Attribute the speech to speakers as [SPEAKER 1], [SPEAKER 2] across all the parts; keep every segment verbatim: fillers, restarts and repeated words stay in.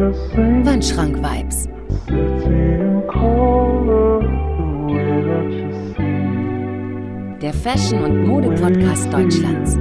[SPEAKER 1] Wandschrank-Vibes. Der Fashion- und Mode-Podcast Deutschlands.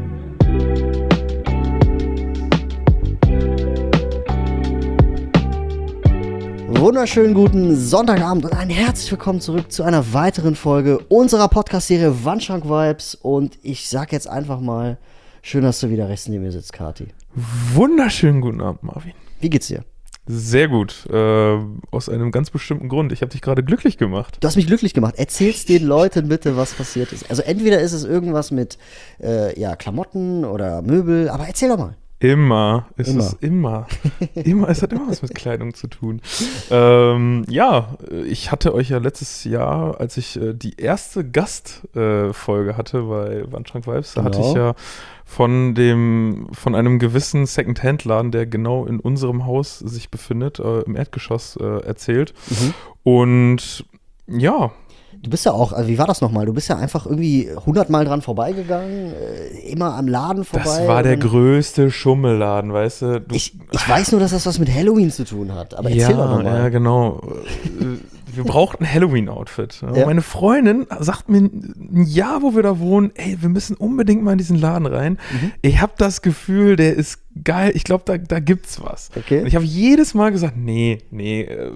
[SPEAKER 2] Wunderschönen guten Sonntagabend und ein herzlich willkommen zurück zu einer weiteren Folge unserer Podcast-Serie Wandschrank-Vibes. Und ich sag jetzt einfach mal, schön, dass du wieder rechts neben mir sitzt, Kati.
[SPEAKER 3] Wunderschönen guten Abend, Marvin.
[SPEAKER 2] Wie geht's dir?
[SPEAKER 3] Sehr gut, äh, aus einem ganz bestimmten Grund. Ich habe dich gerade glücklich gemacht.
[SPEAKER 2] Du hast mich glücklich gemacht. Erzähl's den Leuten bitte, was passiert ist. Also entweder ist es irgendwas mit äh, ja, Klamotten oder Möbel, aber erzähl doch mal.
[SPEAKER 3] Immer, ist
[SPEAKER 2] Immer.
[SPEAKER 3] es immer. immer, es hat immer was mit Kleidung zu tun. Ähm, ja, ich hatte euch ja letztes Jahr, als ich äh, die erste Gastfolge äh, hatte bei Wandschrank Vibes, da
[SPEAKER 2] Genau.
[SPEAKER 3] hatte ich ja von dem, von einem gewissen Second-Hand-Laden, der genau in unserem Haus sich befindet, äh, im Erdgeschoss äh, erzählt.
[SPEAKER 2] Mhm.
[SPEAKER 3] Und ja,
[SPEAKER 2] Du bist ja auch, also wie war das nochmal? Du bist ja einfach irgendwie hundertmal dran vorbeigegangen, äh, immer am Laden vorbei.
[SPEAKER 3] das war der
[SPEAKER 2] und-
[SPEAKER 3] größte Schummelladen, weißt du? du
[SPEAKER 2] Ich, ich weiß nur, dass das was mit Halloween zu tun hat, aber
[SPEAKER 3] ja,
[SPEAKER 2] erzähl doch nochmal.
[SPEAKER 3] ja, genau. Wir brauchten ein Halloween-Outfit.
[SPEAKER 2] Ja.
[SPEAKER 3] Meine Freundin sagt mir ein Jahr, wo wir da wohnen, ey, wir müssen unbedingt mal in diesen Laden rein.
[SPEAKER 2] Mhm.
[SPEAKER 3] Ich habe das Gefühl, der ist geil. Ich glaube, da, da gibt's was.
[SPEAKER 2] Okay.
[SPEAKER 3] Und ich habe jedes Mal gesagt, nee, nee, äh,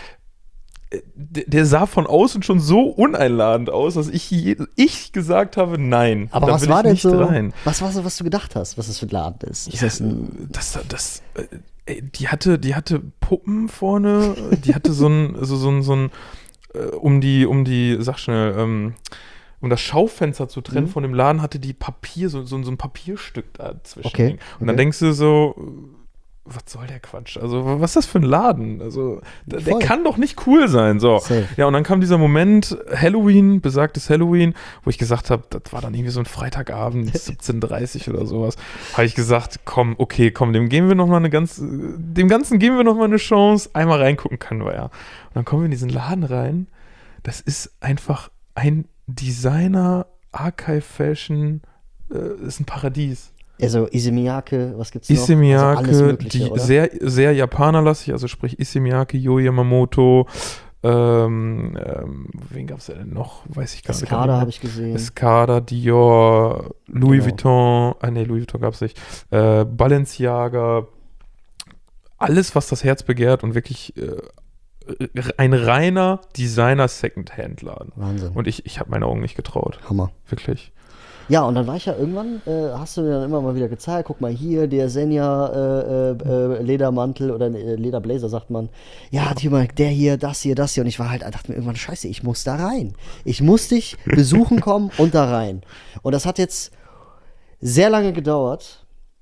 [SPEAKER 3] der, der sah von außen schon so uneinladend aus, dass ich, je, ich gesagt habe, nein.
[SPEAKER 2] Aber
[SPEAKER 3] da
[SPEAKER 2] was
[SPEAKER 3] will
[SPEAKER 2] war
[SPEAKER 3] ich
[SPEAKER 2] denn
[SPEAKER 3] nicht
[SPEAKER 2] so,
[SPEAKER 3] rein.
[SPEAKER 2] was war so, was du gedacht hast, was das für ein Laden ist? Ist
[SPEAKER 3] Ja,
[SPEAKER 2] das ein,
[SPEAKER 3] das, das, äh, ey, die hatte, die hatte Puppen vorne, die hatte so ein, so, so ein, so ein, äh, um die, um die, sag schnell, ähm, um das Schaufenster zu trennen
[SPEAKER 2] Mhm.
[SPEAKER 3] von dem Laden, hatte die Papier, so, so, so ein Papierstück dazwischen.
[SPEAKER 2] Okay,
[SPEAKER 3] liegen. Und dann
[SPEAKER 2] okay.
[SPEAKER 3] denkst du so, was soll der Quatsch? Also, was ist das für ein Laden? Also, der, der
[SPEAKER 2] Voll.
[SPEAKER 3] kann doch nicht cool sein. So.
[SPEAKER 2] Safe.
[SPEAKER 3] Ja, und dann kam dieser Moment, Halloween, besagtes Halloween, wo ich gesagt habe, das war dann irgendwie so ein Freitagabend, siebzehn Uhr dreißig oder sowas, habe ich gesagt, komm, okay, komm, dem geben wir noch mal eine ganz, dem Ganzen geben wir noch mal eine Chance, einmal reingucken können wir ja. Und dann kommen wir in diesen Laden rein, das ist einfach ein Designer, Archive Fashion, äh, ist ein Paradies.
[SPEAKER 2] also Issey Miyake, was gibt's noch?
[SPEAKER 3] Issey
[SPEAKER 2] Also
[SPEAKER 3] Miyake,
[SPEAKER 2] alles Mögliche,
[SPEAKER 3] die
[SPEAKER 2] oder?
[SPEAKER 3] sehr, sehr japanerlastig, also sprich Issey Miyake, Yo Yamamoto, ähm, ähm, wen gab es denn noch? Weiß ich gar nicht.
[SPEAKER 2] Escada habe ich gesehen.
[SPEAKER 3] Escada, Dior, Louis
[SPEAKER 2] Genau.
[SPEAKER 3] Vuitton, ah nee, Louis Vuitton gab es nicht, äh, Balenciaga, alles, was das Herz begehrt und wirklich äh, ein reiner Designer-Second-Hand-Laden.
[SPEAKER 2] Wahnsinn.
[SPEAKER 3] Und ich, ich habe meine Augen nicht getraut,
[SPEAKER 2] Hammer.
[SPEAKER 3] wirklich.
[SPEAKER 2] Ja, und dann war ich ja irgendwann, äh, hast du mir dann immer mal wieder gezeigt, guck mal hier, der Senja äh, äh, äh, Ledermantel oder äh, Lederblazer, sagt man. Ja, Timo, der hier, das hier, das hier. Und ich war halt, dachte mir irgendwann, scheiße, ich muss da rein. Ich muss dich besuchen kommen und da rein. Und das hat jetzt sehr lange gedauert.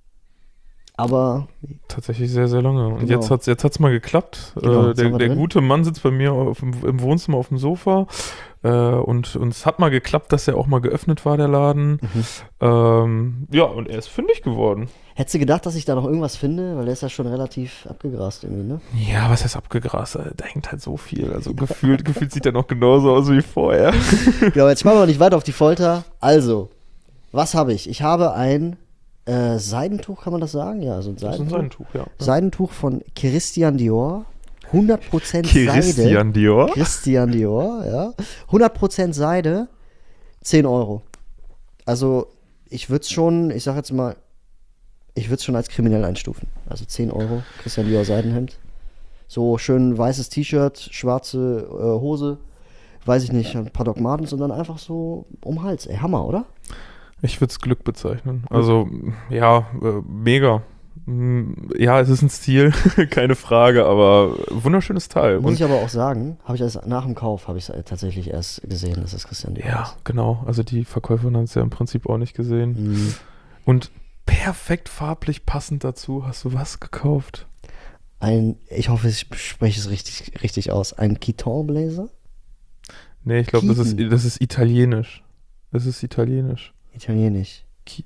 [SPEAKER 2] Aber
[SPEAKER 3] Tatsächlich sehr, sehr lange. Und
[SPEAKER 2] Genau.
[SPEAKER 3] jetzt hat es jetzt hat's mal geklappt.
[SPEAKER 2] Genau,
[SPEAKER 3] äh,
[SPEAKER 2] jetzt
[SPEAKER 3] der
[SPEAKER 2] sind wir
[SPEAKER 3] der
[SPEAKER 2] drin.
[SPEAKER 3] gute Mann sitzt bei mir auf dem, im Wohnzimmer auf dem Sofa. Äh, und, und es hat mal geklappt, dass er auch mal geöffnet war, der Laden.
[SPEAKER 2] Mhm.
[SPEAKER 3] Ähm, ja, und er ist fündig geworden.
[SPEAKER 2] hättest du gedacht, dass ich da noch irgendwas finde? Weil der ist ja schon relativ abgegrast irgendwie, ne?
[SPEAKER 3] Ja, was heißt abgegrast? Da hängt halt so viel. Also gefühlt, gefühlt sieht er noch genauso aus wie vorher.
[SPEAKER 2] Ja, aber jetzt machen wir nicht weiter auf die Folter. Also, was habe ich? Ich habe ein äh, Seidentuch, kann man das sagen? Ja, so ein
[SPEAKER 3] Das ist ein
[SPEAKER 2] Seidentuch.
[SPEAKER 3] Seidentuch, ja.
[SPEAKER 2] Seidentuch von Christian Dior. hundert Prozent Seide.
[SPEAKER 3] Christian Dior.
[SPEAKER 2] Christian Dior, ja. hundert Prozent Seide, zehn Euro. Also, ich würde es schon, ich sag jetzt mal, ich würde es schon als kriminell einstufen. Also zehn Euro, Christian Dior Seidenhemd. So schön weißes T-Shirt, schwarze äh, Hose, weiß ich nicht, ein paar Doc Martens und dann einfach so um den Hals. Ey, Hammer, oder?
[SPEAKER 3] Ich würde es Glück bezeichnen. Also, ja, äh, mega. Mm, Ja, es ist ein Stil, keine Frage, aber wunderschönes Teil.
[SPEAKER 2] Muss
[SPEAKER 3] Und
[SPEAKER 2] ich aber auch sagen, habe ich das nach dem Kauf, habe ich es tatsächlich erst gesehen, dass es Christian Dior
[SPEAKER 3] ja,
[SPEAKER 2] ist.
[SPEAKER 3] genau. Also die Verkäuferin hat es ja im Prinzip auch nicht gesehen.
[SPEAKER 2] Mhm.
[SPEAKER 3] Und perfekt farblich passend dazu hast du was gekauft?
[SPEAKER 2] Ein, ich hoffe, ich spreche es richtig, richtig aus, ein Kiton Blazer?
[SPEAKER 3] Nee, ich glaube, das ist,
[SPEAKER 2] Kieten.
[SPEAKER 3] das ist italienisch. Das ist italienisch.
[SPEAKER 2] Italienisch.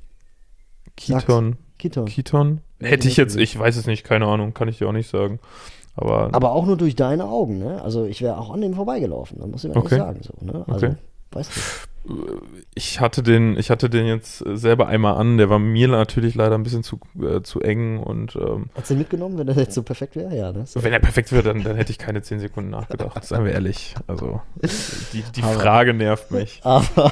[SPEAKER 3] Kiton.
[SPEAKER 2] Kiton.
[SPEAKER 3] Kiton? Hätte ich jetzt, ich weiß es nicht, keine Ahnung, kann ich dir auch nicht sagen. Aber,
[SPEAKER 2] Aber auch nur durch deine Augen, ne? Also ich wäre auch an denen vorbeigelaufen, dann muss ich mal
[SPEAKER 3] Okay.
[SPEAKER 2] ehrlich sagen. So, ne? Also,
[SPEAKER 3] Okay.
[SPEAKER 2] weißt du.
[SPEAKER 3] Ich hatte den, ich hatte den jetzt selber einmal an, der war mir natürlich leider ein bisschen zu, äh, zu eng und ähm,
[SPEAKER 2] Hast du den mitgenommen, wenn der jetzt so perfekt wäre? Ja, ne? So.
[SPEAKER 3] wenn er perfekt wäre, dann, dann hätte ich keine zehn Sekunden nachgedacht, seien wir ehrlich. Also die, die
[SPEAKER 2] Aber-
[SPEAKER 3] Frage nervt mich.
[SPEAKER 2] Aber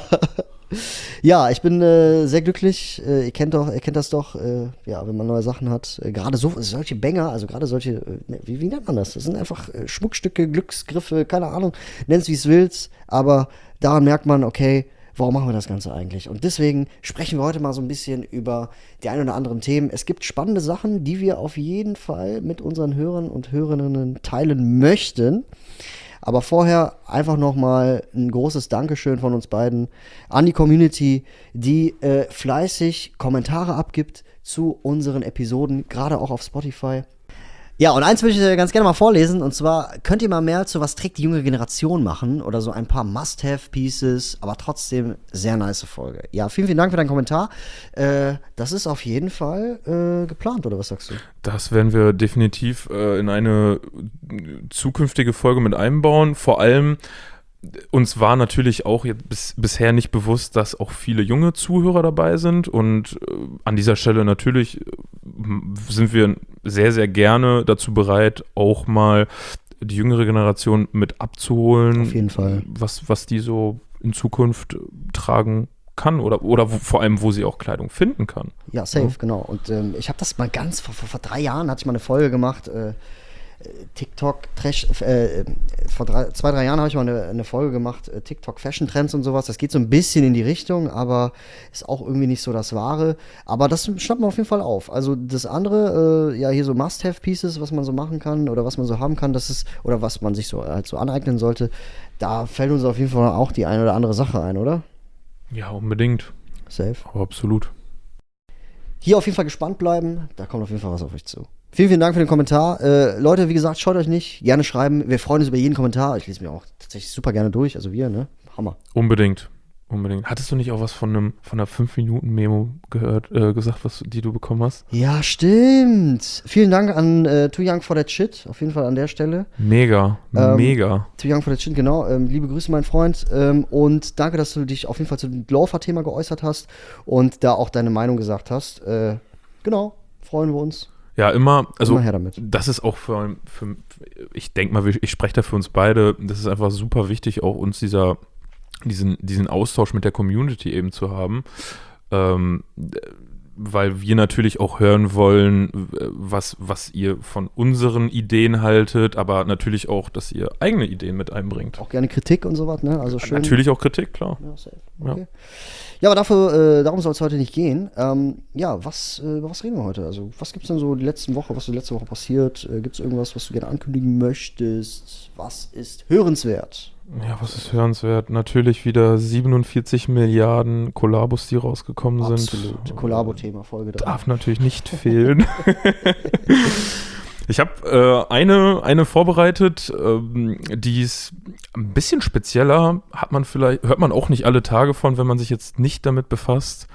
[SPEAKER 2] ja, ich bin äh, sehr glücklich. Äh, ihr kennt doch, ihr kennt das doch, äh, ja, wenn man neue Sachen hat. Äh, gerade so solche Banger, also gerade solche, äh, ne, wie, wie nennt man das? Das sind einfach äh, Schmuckstücke, Glücksgriffe, keine Ahnung, nenn's wie es willst, aber daran merkt man, okay, warum machen wir das Ganze eigentlich? Und deswegen sprechen wir heute mal so ein bisschen über die ein oder anderen Themen. Es gibt spannende Sachen, die wir auf jeden Fall mit unseren Hörern und Hörerinnen teilen möchten. Aber vorher einfach nochmal ein großes Dankeschön von uns beiden an die Community, die äh, fleißig Kommentare abgibt zu unseren Episoden, gerade auch auf Spotify. Ja, und eins würde ich äh, ganz gerne mal vorlesen, und zwar könnt ihr mal mehr zu was trägt die junge Generation machen oder so ein paar Must-Have-Pieces, aber trotzdem sehr nice Folge. Ja, vielen, vielen Dank für deinen Kommentar. Äh, das ist auf jeden Fall äh, geplant, oder was sagst du?
[SPEAKER 3] Das werden wir definitiv äh, in eine zukünftige Folge mit einbauen. Vor allem, uns war natürlich auch jetzt bis, bisher nicht bewusst, dass auch viele junge Zuhörer dabei sind. Und äh, an dieser Stelle natürlich äh, sind wir sehr, sehr gerne dazu bereit, auch mal die jüngere Generation mit abzuholen.
[SPEAKER 2] Auf jeden Fall.
[SPEAKER 3] Was, was die so in Zukunft tragen kann oder, oder wo, vor allem, wo sie auch Kleidung finden kann.
[SPEAKER 2] Ja, safe,
[SPEAKER 3] Ja.
[SPEAKER 2] genau. Und ähm, ich habe das mal ganz, vor, vor, vor drei Jahren hatte ich mal eine Folge gemacht, äh, TikTok, Trash, äh, vor drei, zwei, drei Jahren habe ich mal eine, eine Folge gemacht, äh, TikTok Fashion Trends und sowas. Das geht so ein bisschen in die Richtung, aber ist auch irgendwie nicht so das Wahre. Aber das schnappt man auf jeden Fall auf. Also das andere, äh, ja, hier so Must-Have-Pieces, was man so machen kann oder was man so haben kann, das ist, oder was man sich so halt so aneignen sollte, da fällt uns auf jeden Fall auch die eine oder andere Sache ein, oder?
[SPEAKER 3] Ja, unbedingt.
[SPEAKER 2] Safe.
[SPEAKER 3] Aber absolut.
[SPEAKER 2] Hier auf jeden Fall gespannt bleiben, da kommt auf jeden Fall was auf euch zu. Vielen, vielen Dank für den Kommentar. Äh, Leute, wie gesagt, schaut euch nicht, gerne schreiben. Wir freuen uns über jeden Kommentar. Ich lese mir auch tatsächlich super gerne durch, also wir, ne? Hammer.
[SPEAKER 3] Unbedingt. Unbedingt. Hattest du nicht auch was von einem von einer fünf Minuten Memo gehört, äh, gesagt, was die du bekommen hast?
[SPEAKER 2] Ja, stimmt. Vielen Dank an äh, Too Young for That Shit, auf jeden Fall an der Stelle.
[SPEAKER 3] Mega,
[SPEAKER 2] Ähm,
[SPEAKER 3] mega.
[SPEAKER 2] Too Young for That Shit, genau. Ähm, liebe Grüße, mein Freund. Ähm, und danke, dass du dich auf jeden Fall zu dem Laufer-Thema geäußert hast und da auch deine Meinung gesagt hast. Äh, genau, freuen wir uns.
[SPEAKER 3] Ja, immer, also
[SPEAKER 2] Immer her damit.
[SPEAKER 3] das ist auch für, für ich denke mal, ich spreche da für uns beide, das ist einfach super wichtig, auch uns dieser, diesen, diesen Austausch mit der Community eben zu haben, ähm, weil wir natürlich auch hören wollen, was, was ihr von unseren Ideen haltet, aber natürlich auch, dass ihr eigene Ideen mit einbringt.
[SPEAKER 2] Auch gerne Kritik und sowas, ne? Also schön.
[SPEAKER 3] Natürlich auch Kritik, klar.
[SPEAKER 2] Ja, safe.
[SPEAKER 3] Ja.
[SPEAKER 2] Okay. Ja, aber dafür, äh, darum soll es heute nicht gehen. Ähm, ja, was, äh, über was reden wir heute? Also, was gibt es denn so die letzten Woche, was ist die letzte Woche passiert? Äh, gibt es irgendwas, was du gerne ankündigen möchtest? Was ist hörenswert?
[SPEAKER 3] Ja, was ist hörenswert? Natürlich wieder siebenundvierzig Milliarden Kollabos, die rausgekommen sind.
[SPEAKER 2] Absolut. Kollabo-Thema, Folge drei.
[SPEAKER 3] Darf natürlich nicht fehlen. Ich habe äh, eine, eine vorbereitet, ähm, die ist ein bisschen spezieller, hat man vielleicht, hört man auch nicht alle Tage von, wenn man sich jetzt nicht damit befasst.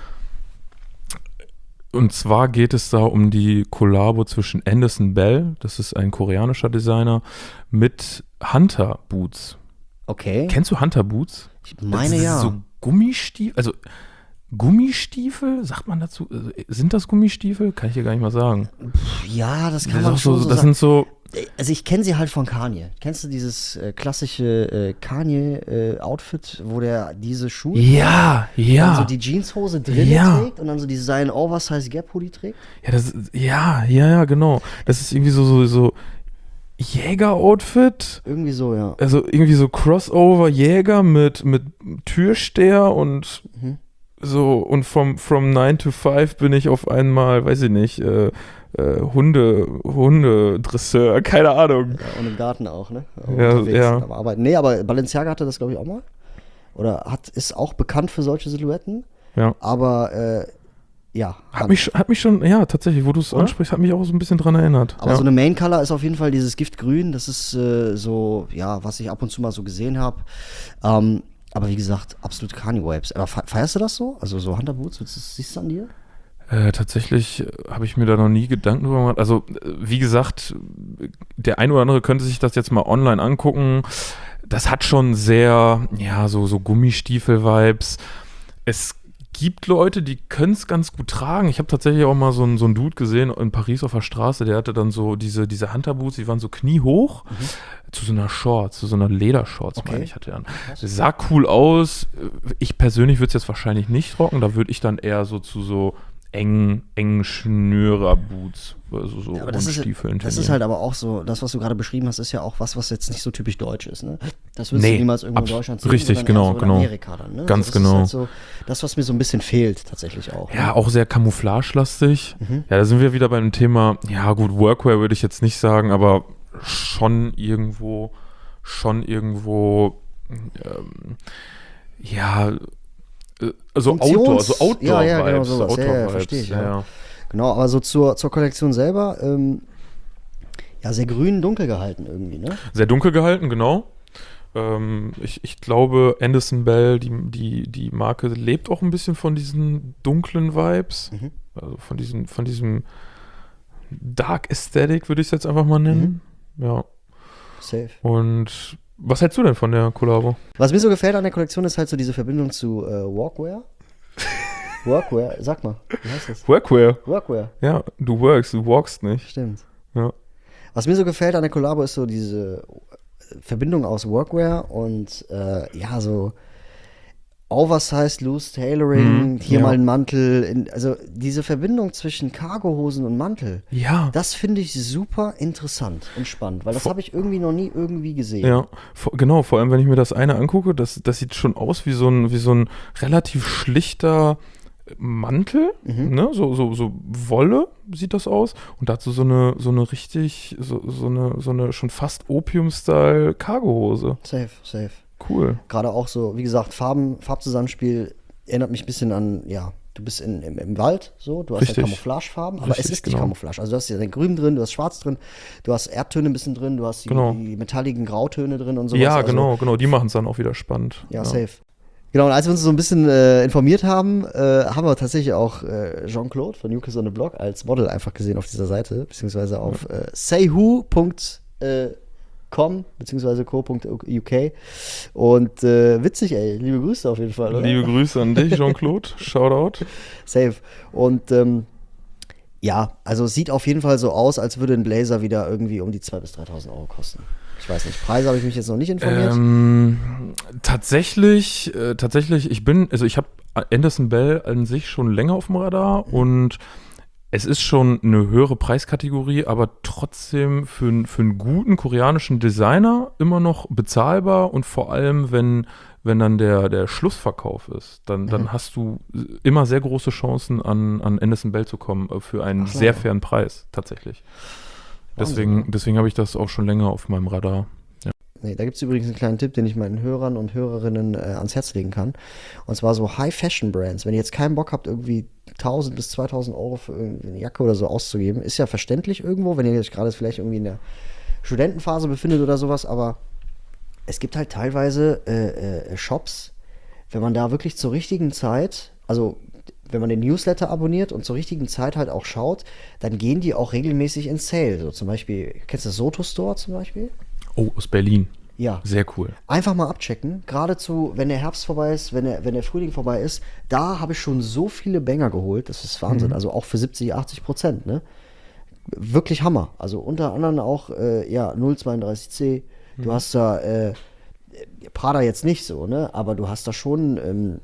[SPEAKER 3] Und zwar geht es da um die Kollabo zwischen Anderson Bell, das ist ein koreanischer Designer, mit Hunter Boots.
[SPEAKER 2] Okay.
[SPEAKER 3] Kennst du Hunter Boots?
[SPEAKER 2] Ich meine
[SPEAKER 3] das ist
[SPEAKER 2] ja.
[SPEAKER 3] so Gummistiefel, also Gummistiefel, sagt man dazu? Also, sind das Gummistiefel? Kann ich dir gar nicht mal sagen.
[SPEAKER 2] Ja, das kann
[SPEAKER 3] Das,
[SPEAKER 2] man
[SPEAKER 3] ist
[SPEAKER 2] schon
[SPEAKER 3] auch so,
[SPEAKER 2] so
[SPEAKER 3] das
[SPEAKER 2] sagen.
[SPEAKER 3] sind so,
[SPEAKER 2] Also ich kenne sie halt von Kanye. Kennst du dieses äh, klassische äh, Kanye-Outfit, wo der diese Schuhe
[SPEAKER 3] ja,
[SPEAKER 2] dann
[SPEAKER 3] ja.
[SPEAKER 2] so die Jeanshose drin
[SPEAKER 3] Ja.
[SPEAKER 2] trägt und dann so die seinen Oversize Gap Hoodie trägt?
[SPEAKER 3] Ja, das, ist- ja, ja, ja, genau. Das ist irgendwie so, so, so Jäger-Outfit.
[SPEAKER 2] Irgendwie so, ja.
[SPEAKER 3] Also irgendwie so Crossover-Jäger mit, mit Türsteher und
[SPEAKER 2] Mhm.
[SPEAKER 3] so, und vom from nine to five bin ich auf einmal, weiß ich nicht, äh, äh, Hunde, Hundedresseur, keine Ahnung.
[SPEAKER 2] Ja, und im Garten auch, ne?
[SPEAKER 3] Ja,
[SPEAKER 2] Unterwegs
[SPEAKER 3] ja.
[SPEAKER 2] am Arbeiten. Nee, aber Balenciaga hatte das, glaube ich, auch mal. Oder hat, ist auch bekannt für solche Silhouetten.
[SPEAKER 3] Ja.
[SPEAKER 2] Aber, äh, ja.
[SPEAKER 3] Hat mich, sch- hat mich schon, ja, tatsächlich, wo du es
[SPEAKER 2] Oder?
[SPEAKER 3] ansprichst, hat mich auch so ein bisschen dran erinnert.
[SPEAKER 2] Aber
[SPEAKER 3] ja.
[SPEAKER 2] so eine Main Color ist auf jeden Fall dieses Giftgrün. Das ist äh, so, ja, was ich ab und zu mal so gesehen habe. Ähm, aber wie gesagt, absolut Kanye-Vibes. Aber fe- feierst du das so? Also so Hunter Boots, willst du- siehst du an dir?
[SPEAKER 3] Äh, tatsächlich habe ich mir da noch nie Gedanken drüber gemacht. Also, äh, wie gesagt, der ein oder andere könnte sich das jetzt mal online angucken. das hat schon sehr, ja, so, so Gummistiefel-Vibes. Es gibt Leute, die können es ganz gut tragen. Ich habe tatsächlich auch mal so einen, so einen Dude gesehen in Paris auf der Straße, der hatte dann so diese, diese Hunterboots, die waren so kniehoch, mhm. zu so einer Shorts, zu so einer Ledershorts, okay. meine ich, hatte er an. Sah cool aus. Ich persönlich würde es jetzt wahrscheinlich nicht rocken, da würde ich dann eher so zu so engen, engen Schnürer-Boots, also so
[SPEAKER 2] ja, aber das ist, das ist halt aber auch so, das, was du gerade beschrieben hast, ist ja auch was, was jetzt nicht so typisch deutsch ist, ne? Das würdest
[SPEAKER 3] nee,
[SPEAKER 2] du niemals irgendwo in Deutschland sehen,
[SPEAKER 3] richtig, genau,
[SPEAKER 2] so
[SPEAKER 3] genau.
[SPEAKER 2] in Amerika dann, ne?
[SPEAKER 3] Ganz
[SPEAKER 2] also das
[SPEAKER 3] genau.
[SPEAKER 2] Ist halt so das, was mir so ein bisschen fehlt, tatsächlich auch.
[SPEAKER 3] Ja,
[SPEAKER 2] ne?
[SPEAKER 3] auch sehr camouflagelastig.
[SPEAKER 2] Mhm.
[SPEAKER 3] Ja, da sind wir wieder beim Thema, ja gut, Workwear würde ich jetzt nicht sagen, aber schon irgendwo, schon irgendwo, ähm, ja, also Outdoor, so Outdoor-Vibes.
[SPEAKER 2] Ja, ja, genau sowas.
[SPEAKER 3] Outdoor
[SPEAKER 2] ja, ja, verstehe ich, ja.
[SPEAKER 3] ja.
[SPEAKER 2] Genau, aber so zur, zur Kollektion selber, ähm, ja, sehr grün, dunkel gehalten irgendwie, ne?
[SPEAKER 3] Sehr dunkel gehalten, genau. Ähm, ich, ich glaube, Anderson Bell, die, die, die Marke, lebt auch ein bisschen von diesen dunklen Vibes. Mhm. Also von diesem, von diesem Dark Aesthetic, würde ich es jetzt einfach mal nennen. Mhm. Ja.
[SPEAKER 2] Safe.
[SPEAKER 3] Und was hältst du denn von der Kollabo?
[SPEAKER 2] Was mir so gefällt an der Kollektion ist halt so diese Verbindung zu äh, Workwear. Workwear, sag mal, wie heißt das?
[SPEAKER 3] Workwear.
[SPEAKER 2] Workwear.
[SPEAKER 3] Ja, du workst, du walkst nicht.
[SPEAKER 2] Stimmt.
[SPEAKER 3] Ja.
[SPEAKER 2] Was mir so gefällt an der Kollabo ist so diese Verbindung aus Workwear und äh, ja, so Oversized Loose Tailoring, mm, hier ja. mal ein Mantel. In, also diese Verbindung zwischen Cargohosen und Mantel,
[SPEAKER 3] ja.
[SPEAKER 2] das finde ich super interessant und spannend, weil das habe ich irgendwie noch nie irgendwie gesehen.
[SPEAKER 3] Ja, vor, genau, vor allem wenn ich mir das eine angucke, das, das sieht schon aus wie so ein, wie so ein relativ schlichter Mantel, mhm. ne? so, so, so Wolle sieht das aus und dazu so eine, so eine richtig, so, so eine, so eine schon fast Opium-Style Cargohose.
[SPEAKER 2] Safe, safe.
[SPEAKER 3] Cool.
[SPEAKER 2] Gerade auch so, wie gesagt, Farben, Farbzusammenspiel erinnert mich ein bisschen an, ja, du bist in, im, im Wald, so, du hast
[SPEAKER 3] Richtig.
[SPEAKER 2] ja Camouflagefarben, aber
[SPEAKER 3] Richtig,
[SPEAKER 2] es ist
[SPEAKER 3] genau.
[SPEAKER 2] nicht Camouflage. Also du hast ja den Grün drin, du hast Schwarz drin, du hast Erdtöne ein bisschen drin, du hast die,
[SPEAKER 3] genau.
[SPEAKER 2] die metalligen Grautöne drin und sowas.
[SPEAKER 3] Ja,
[SPEAKER 2] also,
[SPEAKER 3] genau, genau, die machen es dann auch wieder spannend.
[SPEAKER 2] Ja, ja, safe. Genau, und als wir uns so ein bisschen äh, informiert haben, äh, haben wir tatsächlich auch äh, Jean-Claude von New Kids on the Block als Model einfach gesehen auf dieser Seite, beziehungsweise auf äh, saywho Punkt com beziehungsweise co Punkt U K und äh, witzig, ey, liebe Grüße auf jeden Fall, oder?
[SPEAKER 3] Liebe Grüße an dich, Jean-Claude, Shoutout.
[SPEAKER 2] Safe. Und ähm, ja, also es sieht auf jeden Fall so aus, als würde ein Blazer wieder irgendwie um die zweitausend bis dreitausend Euro kosten. Ich weiß nicht, Preise habe ich mich jetzt noch nicht informiert.
[SPEAKER 3] Ähm, tatsächlich, äh, tatsächlich, ich bin, also ich habe Anderson Bell an sich schon länger auf dem Radar mhm. und es ist schon eine höhere Preiskategorie, aber trotzdem für, für einen guten koreanischen Designer immer noch bezahlbar und vor allem, wenn, wenn dann der, der Schlussverkauf ist, dann, dann mhm. hast du immer sehr große Chancen, an, an Anderson Bell zu kommen für einen so. sehr fairen Preis, tatsächlich. Deswegen, deswegen habe ich das auch schon länger auf meinem Radar. Ja.
[SPEAKER 2] Nee, da gibt es übrigens einen kleinen Tipp, den ich meinen Hörern und Hörerinnen äh, ans Herz legen kann. Und zwar so High-Fashion-Brands. Wenn ihr jetzt keinen Bock habt, irgendwie tausend bis zweitausend Euro für eine Jacke oder so auszugeben, ist ja verständlich irgendwo, wenn ihr euch gerade vielleicht irgendwie in der Studentenphase befindet oder sowas, aber es gibt halt teilweise äh, äh, Shops, wenn man da wirklich zur richtigen Zeit, also wenn man den Newsletter abonniert und zur richtigen Zeit halt auch schaut, dann gehen die auch regelmäßig in Sale. So zum Beispiel, kennst du das Soto Store zum Beispiel?
[SPEAKER 3] Oh, aus Berlin.
[SPEAKER 2] Ja.
[SPEAKER 3] Sehr cool.
[SPEAKER 2] Einfach mal abchecken. Geradezu, wenn der Herbst vorbei ist, wenn der, wenn der Frühling vorbei ist, da habe ich schon so viele Banger geholt. Das ist Wahnsinn. Mhm. Also auch für siebzig, achtzig Prozent, ne? Wirklich Hammer. Also unter anderem auch, äh, ja, null zweiunddreißig C. Mhm. Du hast da, äh, Prada jetzt nicht so, ne? Aber du hast da schon, ähm,